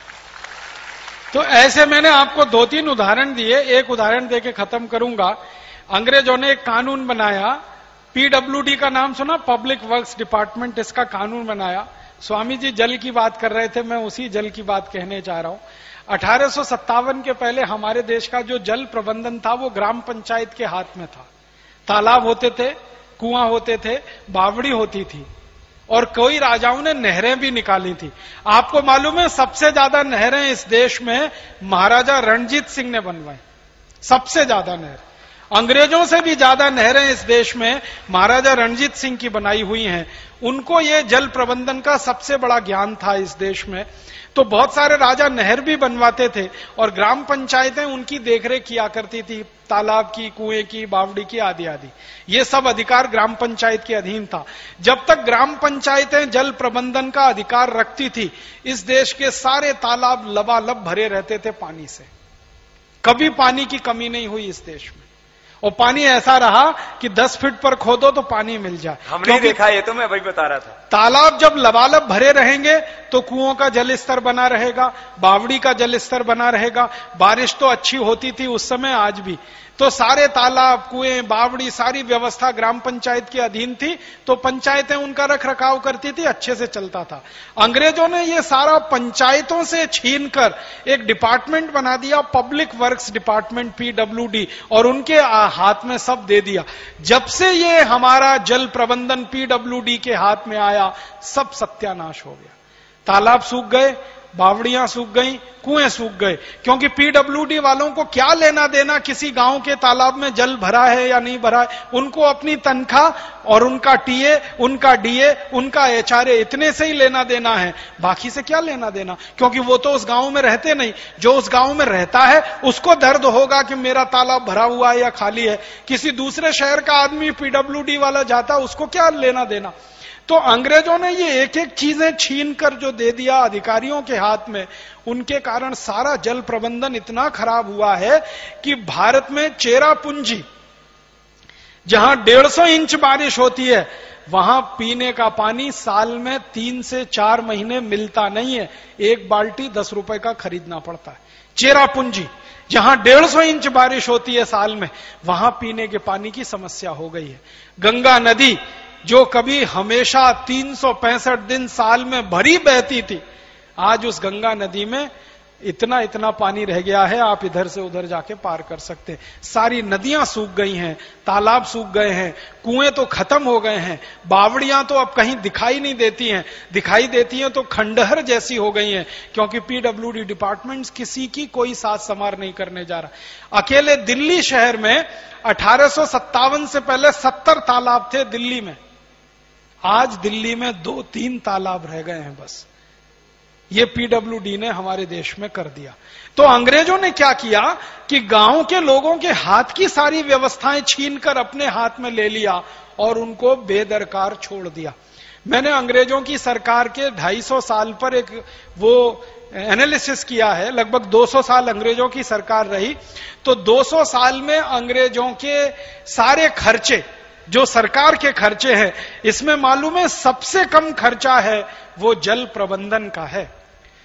तो ऐसे मैंने आपको दो तीन उदाहरण दिए, एक उदाहरण देके खत्म करूंगा। अंग्रेजों ने एक कानून बनाया, पीडब्ल्यूडी का नाम सुना, पब्लिक वर्क्स डिपार्टमेंट, इसका कानून बनाया। स्वामी जी जल की बात कर रहे थे, मैं उसी जल की बात कहने जा रहा हूं। अठारह सौ सत्तावन के पहले हमारे देश का जो जल प्रबंधन था वो ग्राम पंचायत के हाथ में था। तालाब होते थे, कुआं होते थे, बावड़ी होती थी और कई राजाओं ने नहरें भी निकाली थी। आपको मालूम है सबसे ज्यादा नहरें इस देश में महाराजा रणजीत सिंह ने बनवाई, सबसे ज्यादा नहर, अंग्रेजों से भी ज्यादा नहरें इस देश में महाराजा रणजीत सिंह की बनाई हुई हैं। उनको ये जल प्रबंधन का सबसे बड़ा ज्ञान था इस देश में। तो बहुत सारे राजा नहर भी बनवाते थे और ग्राम पंचायतें उनकी देखरेख किया करती थी, तालाब की, कुएं की, बावड़ी की, आदि आदि। ये सब अधिकार ग्राम पंचायत के अधीन था। जब तक ग्राम पंचायतें जल प्रबंधन का अधिकार रखती थी, इस देश के सारे तालाब लबालब भरे रहते थे पानी से, कभी पानी की कमी नहीं हुई इस देश में। और पानी ऐसा रहा कि दस फीट पर खोदो तो पानी मिल जाए। हमने देखा, ये तो मैं वही बता रहा था। तालाब जब लबालब भरे रहेंगे तो कुओं का जल स्तर बना रहेगा, बावड़ी का जल स्तर बना रहेगा। बारिश तो अच्छी होती थी उस समय, आज भी। तो सारे तालाब, कुएं, बावड़ी, सारी व्यवस्था ग्राम पंचायत के अधीन थी, तो पंचायतें उनका रख रखाव करती थी, अच्छे से चलता था। अंग्रेजों ने ये सारा पंचायतों से छीनकर एक डिपार्टमेंट बना दिया, पब्लिक वर्क्स डिपार्टमेंट, पीडब्ल्यूडी, और उनके हाथ में सब दे दिया। जब से ये हमारा जल प्रबंधन पीडब्ल्यूडी के हाथ में आया, सब सत्यानाश हो गया। तालाब सूख गए, बावड़ियां सूख गई, कुएं सूख गए, क्योंकि पीडब्ल्यूडी वालों को क्या लेना देना किसी गांव के तालाब में जल भरा है या नहीं भरा है। उनको अपनी तनख्वाह और उनका टीए, उनका डीए, उनका एचआरए, इतने से ही लेना देना है, बाकी से क्या लेना देना, क्योंकि वो तो उस गांव में रहते नहीं। जो उस गांव में रहता है उसको दर्द होगा कि मेरा तालाब भरा हुआ है या खाली है। किसी दूसरे शहर का आदमी पीडब्ल्यूडी वाला जाता, उसको क्या लेना देना। तो अंग्रेजों ने ये एक एक चीजें छीन कर जो दे दिया अधिकारियों के हाथ में, उनके कारण सारा जल प्रबंधन इतना खराब हुआ है कि भारत में चेरापूंजी, जहां डेढ़ सौ इंच बारिश होती है, वहां पीने का पानी साल में तीन से चार महीने मिलता नहीं है। एक बाल्टी दस रुपए का खरीदना पड़ता है। चेरापूंजी, जहां डेढ़ सौ इंच बारिश होती है साल में, वहां पीने के पानी की समस्या हो गई है। गंगा नदी, जो कभी हमेशा तीन सौ पैंसठ दिन साल में भरी बहती थी, आज उस गंगा नदी में इतना इतना पानी रह गया है, आप इधर से उधर जाके पार कर सकते हैं। सारी नदियां सूख गई हैं, तालाब सूख गए हैं, कुएं तो खत्म हो गए हैं, बावड़ियां तो अब कहीं दिखाई नहीं देती हैं, दिखाई देती हैं तो खंडहर जैसी हो गई हैं, क्योंकि पीडब्ल्यूडी डिपार्टमेंट्स किसी की कोई साथ समार नहीं करने जा रहा। अकेले दिल्ली शहर में अठारह सौ सत्तावन से पहले सत्तर तालाब थे दिल्ली में, आज दिल्ली में दो तीन तालाब रह गए हैं बस। ये पीडब्ल्यूडी ने हमारे देश में कर दिया। तो अंग्रेजों ने क्या किया कि गांव के लोगों के हाथ की सारी व्यवस्थाएं छीनकर अपने हाथ में ले लिया और उनको बेदरकार छोड़ दिया। मैंने अंग्रेजों की सरकार के ढाई सौ साल पर एक वो एनालिसिस किया है। लगभग दो सौ साल अंग्रेजों की सरकार रही, तो दो सौ साल में अंग्रेजों के सारे खर्चे, जो सरकार के खर्चे हैं, इसमें मालूम है सबसे कम खर्चा है वो जल प्रबंधन का है।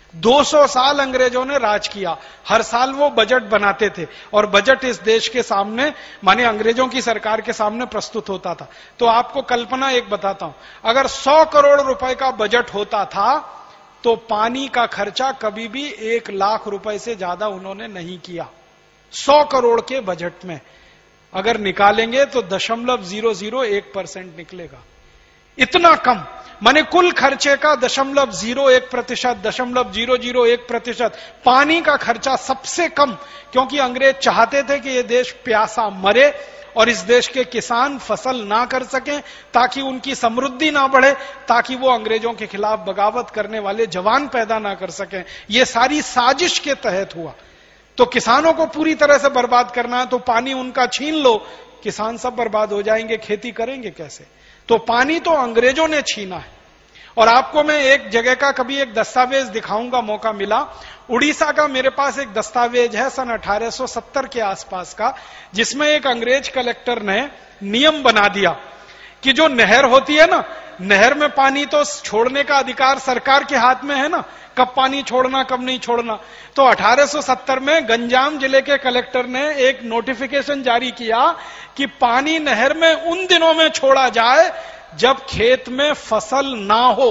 दो सौ साल अंग्रेजों ने राज किया, हर साल वो बजट बनाते थे और बजट इस देश के सामने, माने अंग्रेजों की सरकार के सामने प्रस्तुत होता था। तो आपको कल्पना एक बताता हूं, अगर सौ करोड़ रुपए का बजट होता था तो पानी का खर्चा कभी भी एक लाख रुपए से ज्यादा उन्होंने नहीं किया। सौ करोड़ के बजट में अगर निकालेंगे तो दशमलव जीरो जीरो एक परसेंट निकलेगा, इतना कम। माने कुल खर्चे का दशमलव जीरो एक प्रतिशत, दशमलव जीरो जीरो एक प्रतिशत पानी का खर्चा सबसे कम, क्योंकि अंग्रेज चाहते थे कि यह देश प्यासा मरे और इस देश के किसान फसल ना कर सकें, ताकि उनकी समृद्धि ना बढ़े, ताकि वो अंग्रेजों के खिलाफ बगावत करने वाले जवान पैदा ना कर सकें। यह सारी साजिश के तहत हुआ। तो किसानों को पूरी तरह से बर्बाद करना है तो पानी उनका छीन लो, किसान सब बर्बाद हो जाएंगे, खेती करेंगे कैसे? तो पानी तो अंग्रेजों ने छीना है। और आपको मैं एक जगह का कभी एक दस्तावेज दिखाऊंगा, मौका मिला, उड़ीसा का मेरे पास एक दस्तावेज है सन अठारह सौ सत्तर के आसपास का, जिसमें एक अंग्रेज कलेक्टर ने नियम बना दिया कि जो नहर होती है ना, नहर में पानी तो छोड़ने का अधिकार सरकार के हाथ में है ना, कब पानी छोड़ना कब नहीं छोड़ना। तो अठारह सौ सत्तर में गंजाम जिले के कलेक्टर ने एक नोटिफिकेशन जारी किया कि पानी नहर में उन दिनों में छोड़ा जाए जब खेत में फसल ना हो,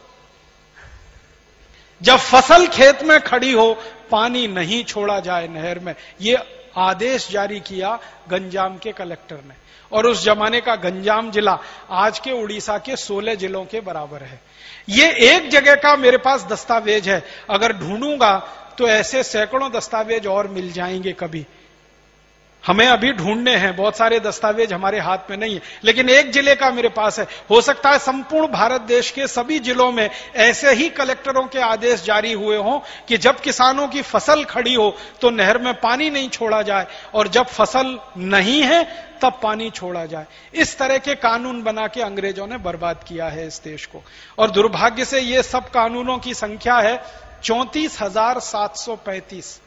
जब फसल खेत में खड़ी हो पानी नहीं छोड़ा जाए नहर में। ये आदेश जारी किया गंजाम के कलेक्टर ने। और उस जमाने का गंजाम जिला आज के उड़ीसा के सोलह जिलों के बराबर है। ये एक जगह का मेरे पास दस्तावेज है, अगर ढूंढूंगा तो ऐसे सैकड़ों दस्तावेज और मिल जाएंगे कभी। हमें अभी ढूंढने हैं, बहुत सारे दस्तावेज हमारे हाथ में नहीं है, लेकिन एक जिले का मेरे पास है। हो सकता है संपूर्ण भारत देश के सभी जिलों में ऐसे ही कलेक्टरों के आदेश जारी हुए हों कि जब किसानों की फसल खड़ी हो तो नहर में पानी नहीं छोड़ा जाए, और जब फसल नहीं है तब पानी छोड़ा जाए। इस तरह के कानून बना के अंग्रेजों ने बर्बाद किया है इस देश को। और दुर्भाग्य से ये सब कानूनों की संख्या है चौंतीस हजार सात सौ पैंतीस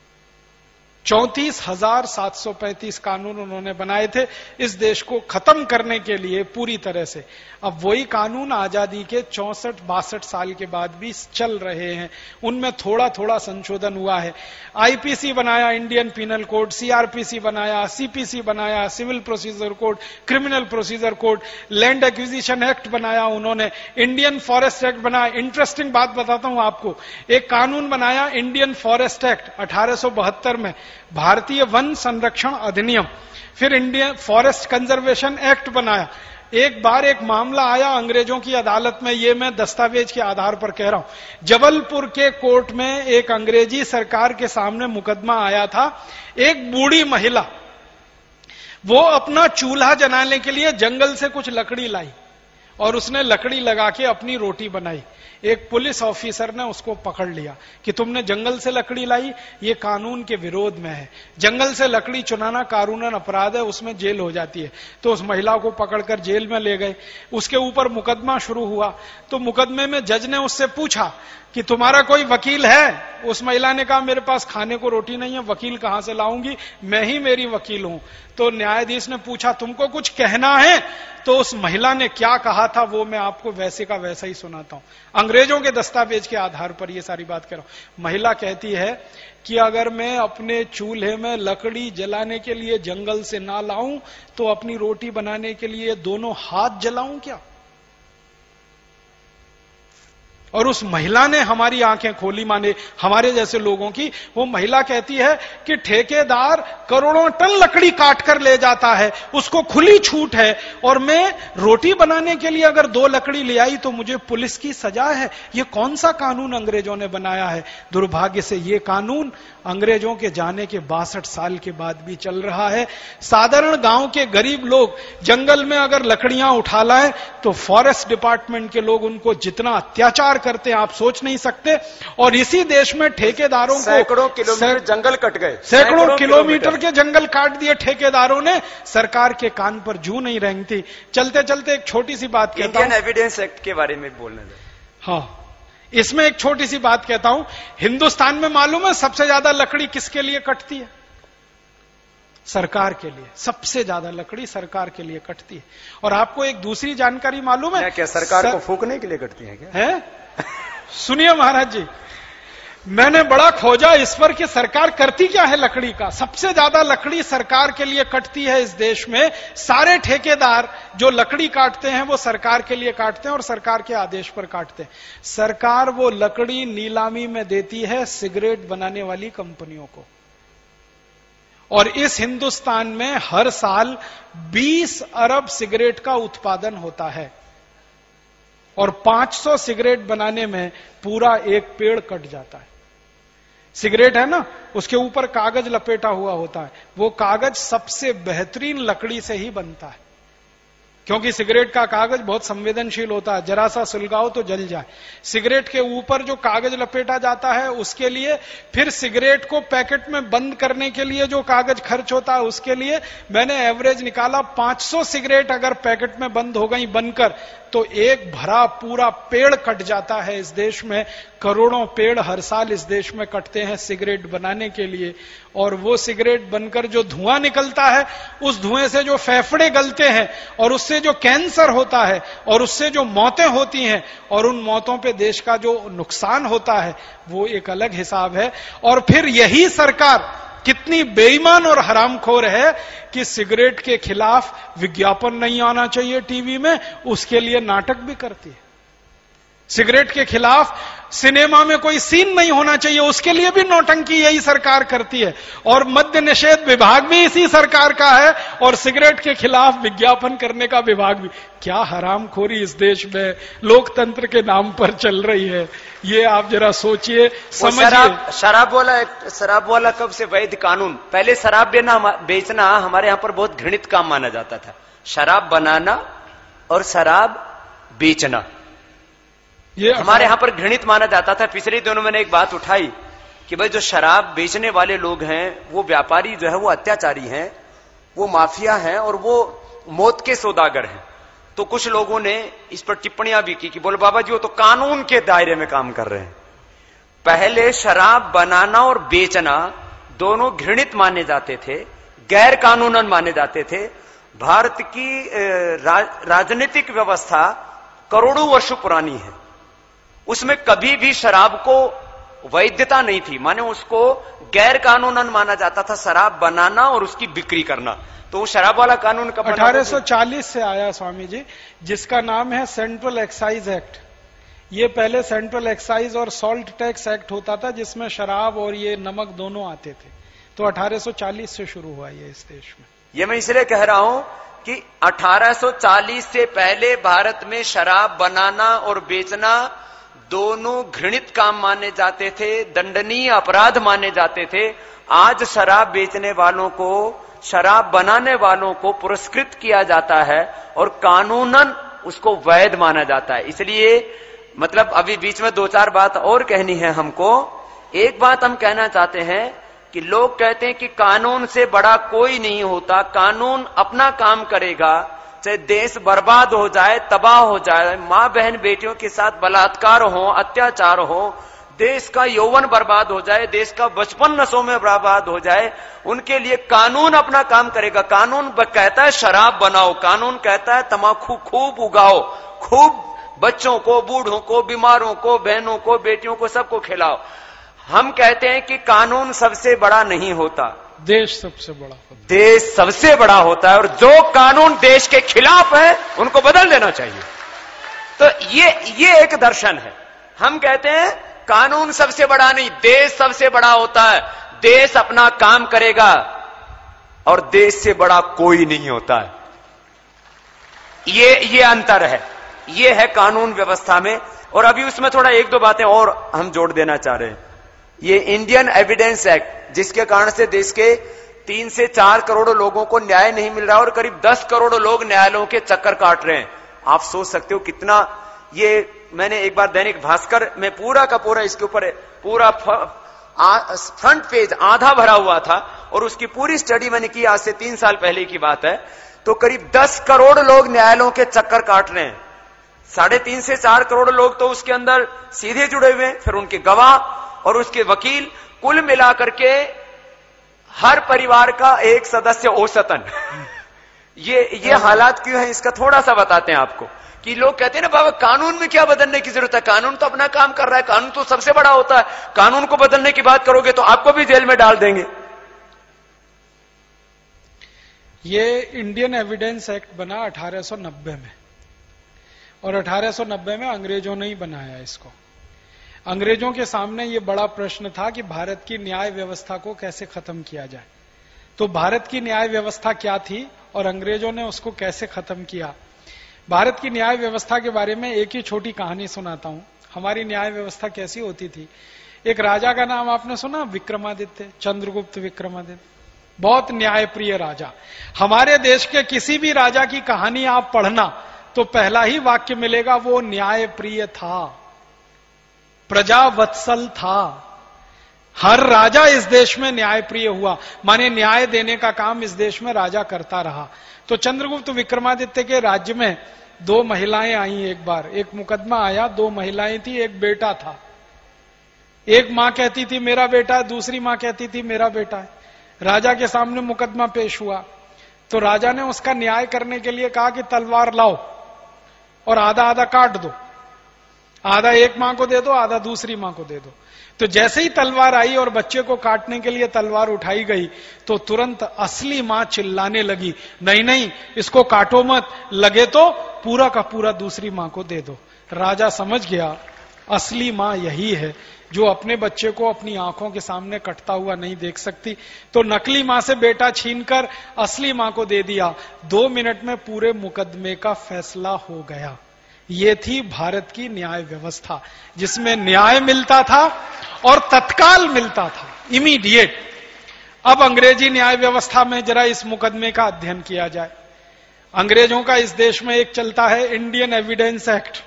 चौंतीस हजार सात सौ पैंतीस कानून उन्होंने बनाए थे इस देश को खत्म करने के लिए पूरी तरह से। अब वही कानून आजादी के चौसठ बासठ साल के बाद भी चल रहे हैं, उनमें थोड़ा थोड़ा संशोधन हुआ है। आईपीसी बनाया, इंडियन पिनल कोड, सीआरपीसी बनाया, सीपीसी बनाया, civil procedure code, criminal procedure code, land acquisition act बनाया उन्होंने, इंडियन फॉरेस्ट एक्ट बनाया। इंटरेस्टिंग बात बताता हूं आपको, एक कानून बनाया इंडियन फॉरेस्ट एक्ट अठारह सौ बहत्तर में, भारतीय वन संरक्षण अधिनियम। फिर इंडियन फॉरेस्ट कंजर्वेशन एक्ट बनाया। एक बार एक मामला आया अंग्रेजों की अदालत में, ये मैं दस्तावेज के आधार पर कह रहा हूं, जबलपुर के कोर्ट में एक अंग्रेजी सरकार के सामने मुकदमा आया था। एक बूढ़ी महिला वो अपना चूल्हा जलाने के लिए जंगल से कुछ लकड़ी लाई और उसने लकड़ी लगा के अपनी रोटी बनाई। एक पुलिस ऑफिसर ने उसको पकड़ लिया कि तुमने जंगल से लकड़ी लाई, ये कानून के विरोध में है, जंगल से लकड़ी चुनाना कानूनन अपराध है, उसमें जेल हो जाती है। तो उस महिला को पकड़कर जेल में ले गए, उसके ऊपर मुकदमा शुरू हुआ। तो मुकदमे में जज ने उससे पूछा कि तुम्हारा कोई वकील है? उस महिला ने कहा मेरे पास खाने को रोटी नहीं है, वकील कहां से लाऊंगी, मैं ही मेरी वकील हूं। तो न्यायाधीश ने पूछा तुमको कुछ कहना है? तो उस महिला ने क्या कहा था वो मैं आपको वैसे का वैसा ही सुनाता हूं, अंग्रेजों के दस्तावेज के आधार पर ये सारी बात कर रहा हूं। महिला कहती है कि अगर मैं अपने चूल्हे में लकड़ी जलाने के लिए जंगल से ना लाऊं तो अपनी रोटी बनाने के लिए दोनों हाथ जलाऊं क्या? और उस महिला ने हमारी आंखें खोली, माने हमारे जैसे लोगों की। वो महिला कहती है कि ठेकेदार करोड़ों टन लकड़ी काट कर ले जाता है, उसको खुली छूट है, और मैं रोटी बनाने के लिए अगर दो लकड़ी ले आई तो मुझे पुलिस की सजा है। ये कौन सा कानून अंग्रेजों ने बनाया है? दुर्भाग्य से ये कानून अंग्रेजों के जाने के बासठ साल के बाद भी चल रहा है। साधारण गांव के गरीब लोग जंगल में अगर लकड़ियां उठा लाए तो फॉरेस्ट डिपार्टमेंट के लोग उनको जितना अत्याचार करते हैं आप सोच नहीं सकते। और इसी देश में ठेकेदारों को सैकड़ों किलोमीटर जंगल कट गए, सैकड़ों किलोमीटर के जंगल काट दिए ठेकेदारों ने, सरकार के कान पर जू नहीं रेंगती। चलते चलते एक छोटी सी बात कहता हूं, इंडियन एविडेंस एक्ट के बारे में बोलना है। हाँ, इसमें एक छोटी सी बात कहता हूं, हिंदुस्तान में मालूम है सबसे ज्यादा लकड़ी किसके लिए कटती है? सरकार के लिए। सबसे ज्यादा लकड़ी सरकार के लिए कटती है। और आपको एक दूसरी जानकारी मालूम है? क्या सरकार सर... को फूकने के लिए कटती है क्या? है? सुनिए महाराज जी, मैंने बड़ा खोजा इस पर कि सरकार करती क्या है लकड़ी का। सबसे ज्यादा लकड़ी सरकार के लिए कटती है इस देश में। सारे ठेकेदार जो लकड़ी काटते हैं वो सरकार के लिए काटते हैं और सरकार के आदेश पर काटते हैं। सरकार वो लकड़ी नीलामी में देती है सिगरेट बनाने वाली कंपनियों को। और इस हिंदुस्तान में हर साल बीस अरब सिगरेट का उत्पादन होता है और पांच सौ सिगरेट बनाने में पूरा एक पेड़ कट जाता है। सिगरेट है ना, उसके ऊपर कागज लपेटा हुआ होता है। वो कागज सबसे बेहतरीन लकड़ी से ही बनता है, क्योंकि सिगरेट का कागज बहुत संवेदनशील होता है, जरा सा सुलगाओ तो जल जाए। सिगरेट के ऊपर जो कागज लपेटा जाता है उसके लिए, फिर सिगरेट को पैकेट में बंद करने के लिए जो कागज खर्च होता है उसके लिए, मैंने एवरेज निकाला पांच सौ सिगरेट अगर पैकेट में बंद हो गई बनकर तो एक भरा पूरा पेड़ कट जाता है इस देश में। करोड़ों पेड़ हर साल इस देश में कटते हैं सिगरेट बनाने के लिए। और वो सिगरेट बनकर जो धुआं निकलता है, उस धुएं से जो फेफड़े गलते हैं और उससे जो कैंसर होता है और उससे जो मौतें होती हैं और उन मौतों पे देश का जो नुकसान होता है वो एक अलग हिसाब है। और फिर यही सरकार कितनी बेईमान और हरामखोर है कि सिगरेट के खिलाफ विज्ञापन नहीं आना चाहिए टीवी में, उसके लिए नाटक भी करती है। सिगरेट के खिलाफ सिनेमा में कोई सीन नहीं होना चाहिए, उसके लिए भी नौटंकी यही सरकार करती है। और मद्य निषेध विभाग भी इसी सरकार का है और सिगरेट के खिलाफ विज्ञापन करने का विभाग भी। क्या हरामखोरी इस देश में लोकतंत्र के नाम पर चल रही है, ये आप जरा सोचिए, समझिए। शराब शराब वाला शराब वाला कब से वैध कानून? पहले शराब बेचना बेचना हमारे यहां पर बहुत घृणित काम माना जाता था। शराब बनाना और शराब बेचना ये हमारे यहां पर घृणित माना जाता था। पिछले दिनों मैंने एक बात उठाई कि भाई जो शराब बेचने वाले लोग हैं वो व्यापारी जो है वो अत्याचारी हैं, वो माफिया हैं और वो मौत के सौदागर हैं। तो कुछ लोगों ने इस पर टिप्पणियां भी की कि बोले बाबा जी वो तो कानून के दायरे में काम कर रहे हैं। पहले शराब बनाना और बेचना दोनों घृणित माने जाते थे, गैर कानूनन माने जाते थे। भारत की राज, राजनीतिक व्यवस्था करोड़ों वर्षों पुरानी है, उसमें कभी भी शराब को वैधता नहीं थी, माने उसको गैर कानूनन माना जाता था शराब बनाना और उसकी बिक्री करना। तो वो शराब वाला कानून कब बना? अठारह सौ चालीस से आया स्वामी जी, जिसका नाम है सेंट्रल एक्साइज एक्ट। ये पहले सेंट्रल एक्साइज और सॉल्ट टैक्स एक्ट होता था जिसमें शराब और ये नमक दोनों आते थे। तो अठारह सौ चालीस से शुरू हुआ ये इस देश में। ये मैं इसलिए कह रहा हूं कि अठारह सौ चालीस से पहले भारत में शराब बनाना और बेचना दोनों घृणित काम माने जाते थे, दंडनीय अपराध माने जाते थे। आज शराब बेचने वालों को, शराब बनाने वालों को पुरस्कृत किया जाता है और कानूनन उसको वैध माना जाता है। इसलिए मतलब अभी बीच में दो चार बात और कहनी है हमको। एक बात हम कहना चाहते हैं कि लोग कहते हैं कि कानून से बड़ा कोई नहीं होता, कानून अपना काम करेगा, चाहे देश बर्बाद हो जाए, तबाह हो जाए, मां बहन बेटियों के साथ बलात्कार हो, अत्याचार हो, देश का यौवन बर्बाद हो जाए, देश का बचपन नशों में बर्बाद हो जाए, उनके लिए कानून अपना काम करेगा। कानून कहता है शराब बनाओ, कानून कहता है तंबाकू खूब उगाओ, खूब बच्चों को, बूढ़ों को, बीमारों को, बहनों को, बेटियों को, सबको खिलाओ। हम कहते हैं कि कानून सबसे बड़ा नहीं होता, देश सबसे बड़ा होता है। देश सबसे बड़ा होता है और जो कानून देश के खिलाफ है उनको बदल देना चाहिए। तो ये ये एक दर्शन है। हम कहते हैं कानून सबसे बड़ा नहीं, देश सबसे बड़ा होता है। देश अपना काम करेगा और देश से बड़ा कोई नहीं होता है। ये ये अंतर है, ये है कानून व्यवस्था में। और अभी उसमें थोड़ा एक दो बातें और हम जोड़ देना चाह रहे हैं। ये इंडियन एविडेंस एक्ट, जिसके कारण से देश के तीन से चार करोड़ लोगों को न्याय नहीं मिल रहा और करीब दस करोड़ लोग न्यायालयों के चक्कर काट रहे हैं। आप सोच सकते हो कितना। ये मैंने एक बार दैनिक भास्कर में पूरा का पूरा इसके ऊपर पूरा फ्रंट पेज आधा भरा हुआ था और उसकी पूरी स्टडी मैंने की, आज से तीन साल पहले की बात है। तो करीब दस करोड़ लोग न्यायालयों के चक्कर काट रहे हैं। साढ़े तीन से चार करोड़ लोग तो उसके अंदर सीधे जुड़े हुए हैं, फिर उनके गवाह और उसके वकील, कुल मिलाकर के हर परिवार का एक सदस्य औसतन ये ये हालात क्यों है, इसका थोड़ा सा बताते हैं आपको। कि लोग कहते हैं ना बाबा कानून में क्या बदलने की जरूरत है, कानून तो अपना काम कर रहा है, कानून तो सबसे बड़ा होता है, कानून को बदलने की बात करोगे तो आपको भी जेल में डाल देंगे। ये इंडियन एविडेंस एक्ट बना अठारह सौ नब्बे में, और अठारह सौ नब्बे में अंग्रेजों ने ही बनाया इसको। अंग्रेजों के सामने ये बड़ा प्रश्न था कि भारत की न्याय व्यवस्था को कैसे खत्म किया जाए। तो भारत की न्याय व्यवस्था क्या थी और अंग्रेजों ने उसको कैसे खत्म किया। भारत की न्याय व्यवस्था के बारे में एक ही छोटी कहानी सुनाता हूं। हमारी न्याय व्यवस्था कैसी होती थी। एक राजा का नाम आपने सुना, विक्रमादित्य, चंद्रगुप्त विक्रमादित्य, बहुत न्यायप्रिय राजा। हमारे देश के किसी भी राजा की कहानी आप पढ़ना तो पहला ही वाक्य मिलेगा, वो न्यायप्रिय था, प्रजावत्सल था। हर राजा इस देश में न्यायप्रिय हुआ, माने न्याय देने का काम इस देश में राजा करता रहा। तो चंद्रगुप्त विक्रमादित्य के राज्य में दो महिलाएं आई। एक बार एक मुकदमा आया, दो महिलाएं थी, एक बेटा था। एक मां कहती थी मेरा बेटा है, दूसरी मां कहती थी मेरा बेटा है। राजा के सामने मुकदमा पेश हुआ तो राजा ने उसका न्याय करने के लिए कहा कि तलवार लाओ और आधा आधा काट दो, आधा एक मां को दे दो, आधा दूसरी मां को दे दो। तो जैसे ही तलवार आई और बच्चे को काटने के लिए तलवार उठाई गई तो तुरंत असली मां चिल्लाने लगी, नहीं नहीं इसको काटो मत, लगे तो पूरा का पूरा दूसरी मां को दे दो। राजा समझ गया असली मां यही है जो अपने बच्चे को अपनी आंखों के सामने कटता हुआ नहीं देख सकती। तो नकली मां से बेटा छीनकर असली मां को दे दिया। दो मिनट में पूरे मुकदमे का फैसला हो गया। ये थी भारत की न्याय व्यवस्था, जिसमें न्याय मिलता था और तत्काल मिलता था, इमीडिएट। अब अंग्रेजी न्याय व्यवस्था में जरा इस मुकदमे का अध्ययन किया जाए। अंग्रेजों का इस देश में एक चलता है इंडियन एविडेंस एक्ट,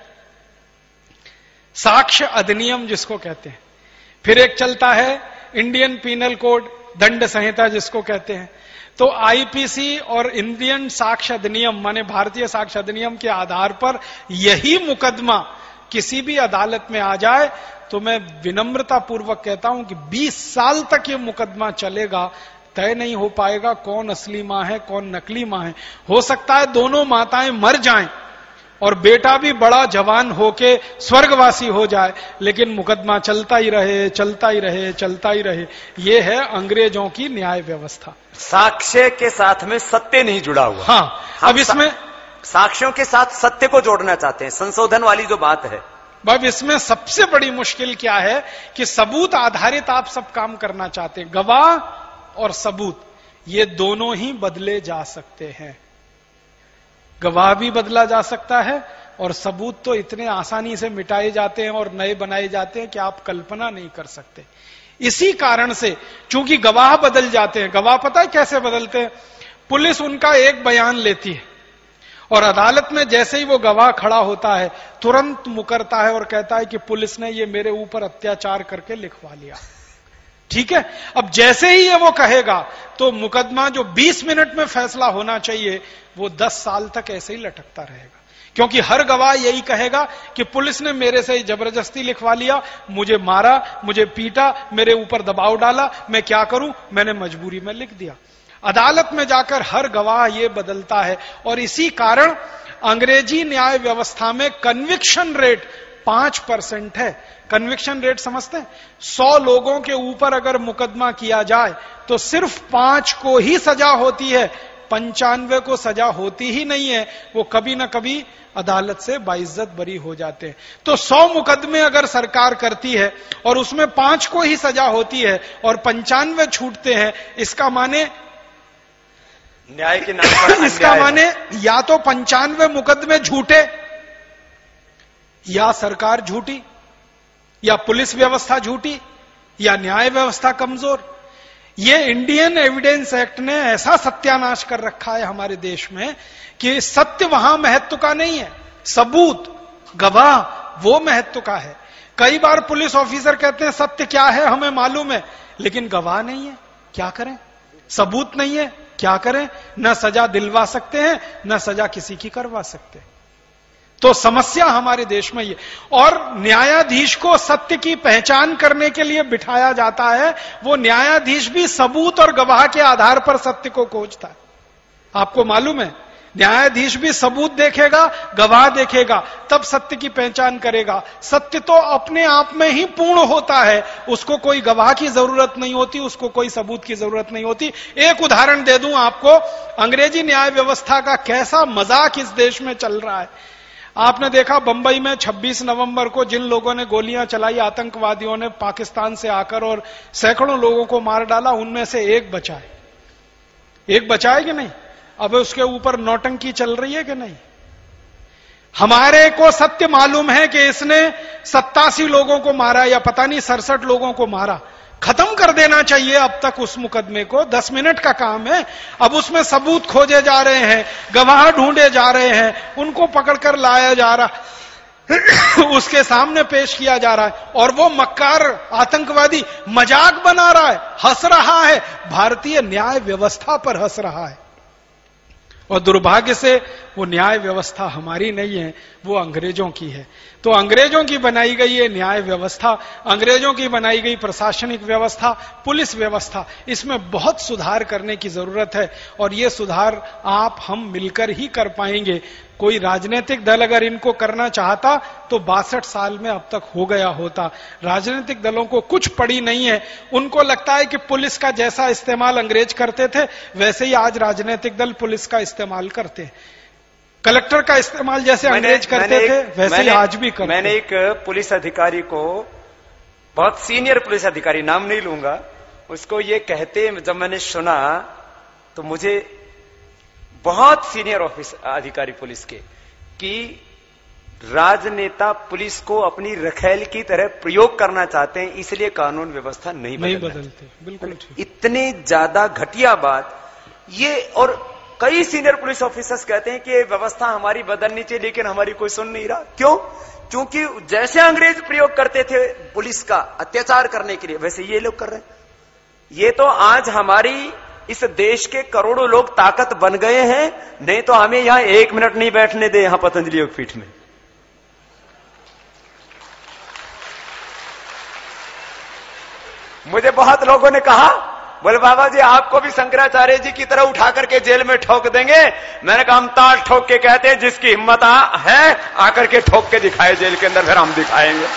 साक्ष्य अधिनियम जिसको कहते हैं। फिर एक चलता है इंडियन पीनल कोड, दंड संहिता जिसको कहते हैं। तो आईपीसी और इंडियन साक्ष्य अधिनियम माने भारतीय साक्ष्य अधिनियम के आधार पर यही मुकदमा किसी भी अदालत में आ जाए तो मैं विनम्रता पूर्वक कहता हूं कि बीस साल तक ये मुकदमा चलेगा, तय नहीं हो पाएगा कौन असली मां है कौन नकली मां है। हो सकता है दोनों माताएं मर जाएं और बेटा भी बड़ा जवान होके स्वर्गवासी हो जाए, लेकिन मुकदमा चलता ही रहे चलता ही रहे चलता ही रहे। ये है अंग्रेजों की न्याय व्यवस्था। साक्ष्य के साथ में सत्य नहीं जुड़ा हुआ। हाँ, अब इसमें साक्ष्यों के साथ सत्य को जोड़ना चाहते हैं, संशोधन वाली जो बात है। अब इसमें सबसे बड़ी मुश्किल क्या है कि सबूत आधारित आप सब काम करना चाहते हैं। गवाह और सबूत ये दोनों ही बदले जा सकते हैं। गवाह भी बदला जा सकता है और सबूत तो इतने आसानी से मिटाए जाते हैं और नए बनाए जाते हैं कि आप कल्पना नहीं कर सकते। इसी कारण से चूंकि गवाह बदल जाते हैं, गवाह पता है कैसे बदलते हैं? पुलिस उनका एक बयान लेती है और अदालत में जैसे ही वो गवाह खड़ा होता है तुरंत मुकरता है और कहता है कि पुलिस ने ये मेरे ऊपर अत्याचार करके लिखवा लिया। ठीक है, अब जैसे ही ये वो कहेगा तो मुकदमा जो बीस मिनट में फैसला होना चाहिए वो दस साल तक ऐसे ही लटकता रहेगा, क्योंकि हर गवाह यही कहेगा कि पुलिस ने मेरे से जबरदस्ती लिखवा लिया, मुझे मारा, मुझे पीटा, मेरे ऊपर दबाव डाला, मैं क्या करूं, मैंने मजबूरी में लिख दिया। अदालत में जाकर हर गवाह ये बदलता है और इसी कारण अंग्रेजी न्याय व्यवस्था में कन्विक्शन रेट पांच परसेंट है। कन्विक्शन रेट समझते हैं? सौ लोगों के ऊपर अगर मुकदमा किया जाए तो सिर्फ पांच को ही सजा होती है, पंचानवे को सजा होती ही नहीं है। वो कभी ना कभी अदालत से बाइज्जत बरी हो जाते हैं। तो सौ मुकदमे अगर सरकार करती है और उसमें पांच को ही सजा होती है और पंचानवे छूटते हैं, इसका माने न्याय के नाम पर इसका माने या तो पंचानवे मुकदमे झूठे, या सरकार झूठी, या पुलिस व्यवस्था झूठी, या न्याय व्यवस्था कमजोर। ये इंडियन एविडेंस एक्ट ने ऐसा सत्यानाश कर रखा है हमारे देश में कि सत्य वहां महत्व का नहीं है, सबूत गवाह वो महत्व का है। कई बार पुलिस ऑफिसर कहते हैं सत्य क्या है हमें मालूम है, लेकिन गवाह नहीं है, क्या करें? सबूत नहीं है, क्या करें? न सजा दिलवा सकते हैं न सजा किसी की करवा सकते। तो समस्या हमारे देश में ये, और न्यायाधीश को सत्य की पहचान करने के लिए बिठाया जाता है। वो न्यायाधीश भी सबूत और गवाह के आधार पर सत्य को खोजता है। आपको मालूम है, न्यायाधीश भी सबूत देखेगा, गवाह देखेगा, तब सत्य की पहचान करेगा। सत्य तो अपने आप में ही पूर्ण होता है, उसको कोई गवाह की जरूरत नहीं होती, उसको कोई सबूत की जरूरत नहीं होती। एक उदाहरण दे दूं आपको, अंग्रेजी न्याय व्यवस्था का कैसा मजाक इस देश में चल रहा है। आपने देखा बंबई में छब्बीस नवंबर को जिन लोगों ने गोलियां चलाई, आतंकवादियों ने पाकिस्तान से आकर और सैकड़ों लोगों को मार डाला, उनमें से एक बचा है। एक बचा है कि नहीं? अब उसके ऊपर नौटंकी चल रही है कि नहीं? हमारे को सत्य मालूम है कि इसने सत्तासी लोगों को मारा या पता नहीं सड़सठ लोगों को मारा। खत्म कर देना चाहिए अब तक उस मुकदमे को, दस मिनट का काम है। अब उसमें सबूत खोजे जा रहे हैं, गवाह ढूंढे जा रहे हैं, उनको पकड़कर लाया जा रहा उसके सामने पेश किया जा रहा है, और वो मक्कार आतंकवादी मजाक बना रहा है, हंस रहा है, भारतीय न्याय व्यवस्था पर हंस रहा है। और दुर्भाग्य से वो न्याय व्यवस्था हमारी नहीं है, वो अंग्रेजों की है। तो अंग्रेजों की बनाई गई ये न्याय व्यवस्था, अंग्रेजों की बनाई गई प्रशासनिक व्यवस्था, पुलिस व्यवस्था, इसमें बहुत सुधार करने की जरूरत है। और ये सुधार आप हम मिलकर ही कर पाएंगे। कोई राजनीतिक दल अगर इनको करना चाहता तो बासठ साल में अब तक हो गया होता। राजनीतिक दलों को कुछ पड़ी नहीं है, उनको लगता है कि पुलिस का जैसा इस्तेमाल अंग्रेज करते थे वैसे ही आज राजनीतिक दल पुलिस का इस्तेमाल करते हैं। कलेक्टर का इस्तेमाल जैसे अंग्रेज करते थे वैसे ही आज भी करते। मैंने एक पुलिस अधिकारी को, बहुत सीनियर पुलिस अधिकारी, नाम नहीं लूंगा, उसको ये कहते जब मैंने सुना तो मुझे, बहुत सीनियर ऑफिस अधिकारी पुलिस के, कि राजनेता पुलिस को अपनी रखैल की तरह प्रयोग करना चाहते हैं, इसलिए कानून व्यवस्था नहीं, नहीं बदलते। बिल्कुल इतनी ज्यादा घटिया बात ये। और कई सीनियर पुलिस ऑफिसर्स कहते हैं कि ये व्यवस्था हमारी बदलनी चाहिए, लेकिन हमारी कोई सुन नहीं रहा। क्यों? क्योंकि जैसे अंग्रेज प्रयोग करते थे पुलिस का अत्याचार करने के लिए, वैसे ये लोग कर रहे हैं। ये तो आज हमारी इस देश के करोड़ों लोग ताकत बन गए हैं, नहीं तो हमें यहां एक मिनट नहीं बैठने दे यहां पतंजलि योगपीठ में। मुझे बहुत लोगों ने कहा, बोले बाबा जी आपको भी शंकराचार्य जी की तरह उठा करके जेल में ठोक देंगे। मैंने कहा हम ताल ठोक के कहते हैं, जिसकी हिम्मत है आकर के ठोक के दिखाए जेल के अंदर, फिर हम दिखाएंगे।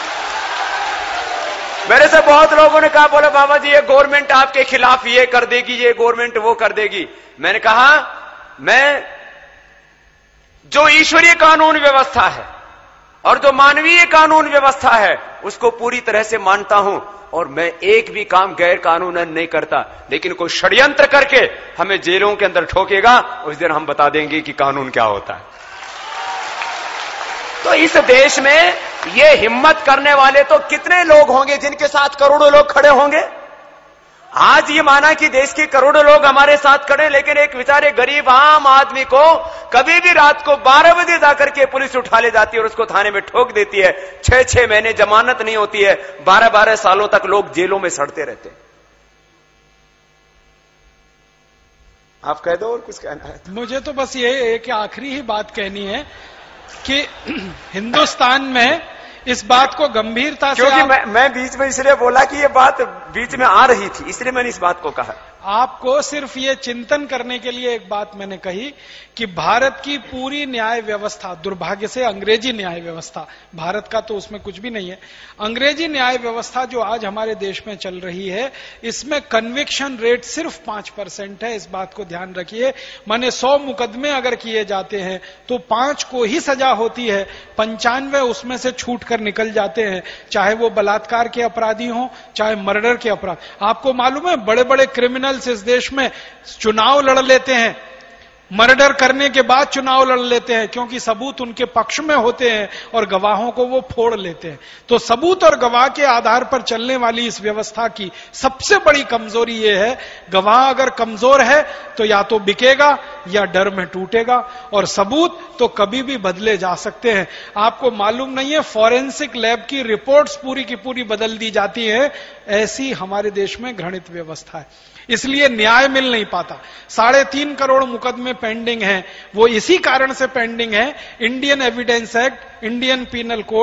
मेरे से बहुत लोगों ने कहा, बोले बाबा जी ये गवर्नमेंट आपके खिलाफ ये कर देगी, ये गवर्नमेंट वो कर देगी। मैंने कहा मैं जो ईश्वरीय कानून व्यवस्था है और जो मानवीय कानून व्यवस्था है उसको पूरी तरह से मानता हूं, और मैं एक भी काम गैर कानूनन नहीं करता। लेकिन कोई षड्यंत्र करके हमें जेलों के अंदर ठोकेगा, उस दिन हम बता देंगे कि कानून क्या होता है। तो इस देश में ये हिम्मत करने वाले तो कितने लोग होंगे जिनके साथ करोड़ों लोग खड़े होंगे। आज ये माना कि देश के करोड़ों लोग हमारे साथ खड़े, लेकिन एक बेचारे गरीब आम आदमी को कभी भी रात को बारह बजे जाकर के पुलिस उठा ले जाती है और उसको थाने में ठोक देती है। छह छह महीने जमानत नहीं होती है, बारह बारह सालों तक लोग जेलों में सड़ते रहते हैं। आप कह दो और कुछ कहना है? मुझे तो बस ये एक आखिरी ही बात कहनी है कि हिंदुस्तान में इस बात को गंभीरता से, क्योंकि मैं, मैं बीच में इसलिए बोला कि ये बात बीच में आ रही थी, इसलिए मैंने इस बात को कहा। आपको सिर्फ ये चिंतन करने के लिए एक बात मैंने कही कि भारत की पूरी न्याय व्यवस्था, दुर्भाग्य से अंग्रेजी न्याय व्यवस्था, भारत का तो उसमें कुछ भी नहीं है, अंग्रेजी न्याय व्यवस्था जो आज हमारे देश में चल रही है, इसमें कन्विक्शन रेट सिर्फ पांच परसेंट है। इस बात को ध्यान रखिए। माने सौ मुकदमे अगर किए जाते हैं तो पांच को ही सजा होती है, पंचानवे उसमें से छूट कर निकल जाते हैं, चाहे वो बलात्कार के अपराधी हों, चाहे मर्डर के अपराध। आपको मालूम है बड़े बड़े क्रिमिनल इस देश में चुनाव लड़ लेते हैं, मर्डर करने के बाद चुनाव लड़ लेते हैं, क्योंकि सबूत उनके पक्ष में होते हैं और गवाहों को वो फोड़ लेते हैं। तो सबूत और गवाह के आधार पर चलने वाली इस व्यवस्था की सबसे बड़ी कमजोरी ये है, गवाह अगर कमजोर है तो या तो बिकेगा या डर में टूटेगा, और सबूत तो कभी भी बदले जा सकते हैं। आपको मालूम नहीं है, फॉरेंसिक लैब की रिपोर्ट्स पूरी की पूरी बदल दी जाती है। ऐसी हमारे देश में घृणित व्यवस्था है, इसलिए न्याय मिल नहीं पाता। साढ़े तीन करोड़ मुकदमे पेंडिंग हैं, वो इसी कारण से पेंडिंग है। Indian evidence act, Indian penal code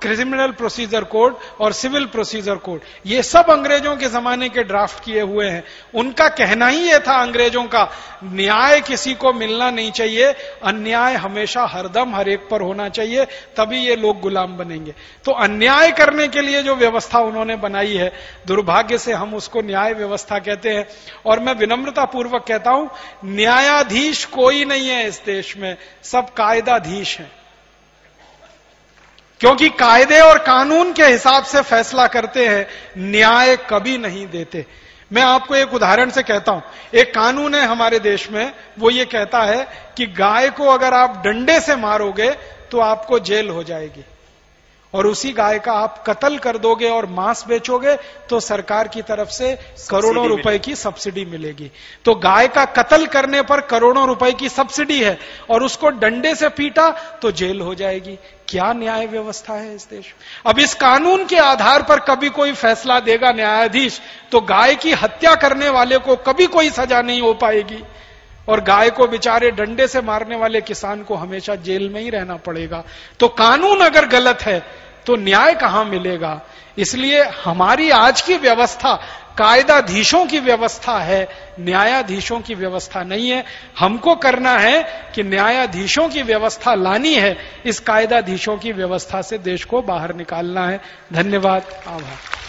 criminal procedure code और सिविल प्रोसीजर कोड, ये सब अंग्रेजों के जमाने के ड्राफ्ट किए हुए हैं। उनका कहना ही ये था अंग्रेजों का, न्याय किसी को मिलना नहीं चाहिए, अन्याय हमेशा हरदम हर एक पर होना चाहिए, तभी ये लोग गुलाम बनेंगे। तो अन्याय करने के लिए जो व्यवस्था उन्होंने बनाई है, दुर्भाग्य से हम उसको न्याय व्यवस्था कहते हैं। और मैं विनम्रता पूर्वक कहता हूं, न्यायाधीश कोई नहीं है इस देश में, सब कायदाधीश हैं, क्योंकि कायदे और कानून के हिसाब से फैसला करते हैं, न्याय कभी नहीं देते। मैं आपको एक उदाहरण से कहता हूं, एक कानून है हमारे देश में, वो ये कहता है कि गाय को अगर आप डंडे से मारोगे तो आपको जेल हो जाएगी, और उसी गाय का आप कत्ल कर दोगे और मांस बेचोगे तो सरकार की तरफ से करोड़ों रुपए की सब्सिडी मिलेगी। तो गाय का कत्ल करने पर करोड़ों रुपए की सब्सिडी है, और उसको डंडे से पीटा तो जेल हो जाएगी। क्या न्याय व्यवस्था है इस देश में? अब इस कानून के आधार पर कभी कोई फैसला देगा न्यायाधीश, तो गाय की हत्या करने वाले को कभी कोई सजा नहीं हो पाएगी, और गाय को बेचारे डंडे से मारने वाले किसान को हमेशा जेल में ही रहना पड़ेगा। तो कानून अगर गलत है तो न्याय कहां मिलेगा? इसलिए हमारी आज की व्यवस्था कायदाधीशों की व्यवस्था है, न्यायाधीशों की व्यवस्था नहीं है। हमको करना है कि न्यायाधीशों की व्यवस्था लानी है, इस कायदाधीशों की व्यवस्था से देश को बाहर निकालना है। धन्यवाद, आभार।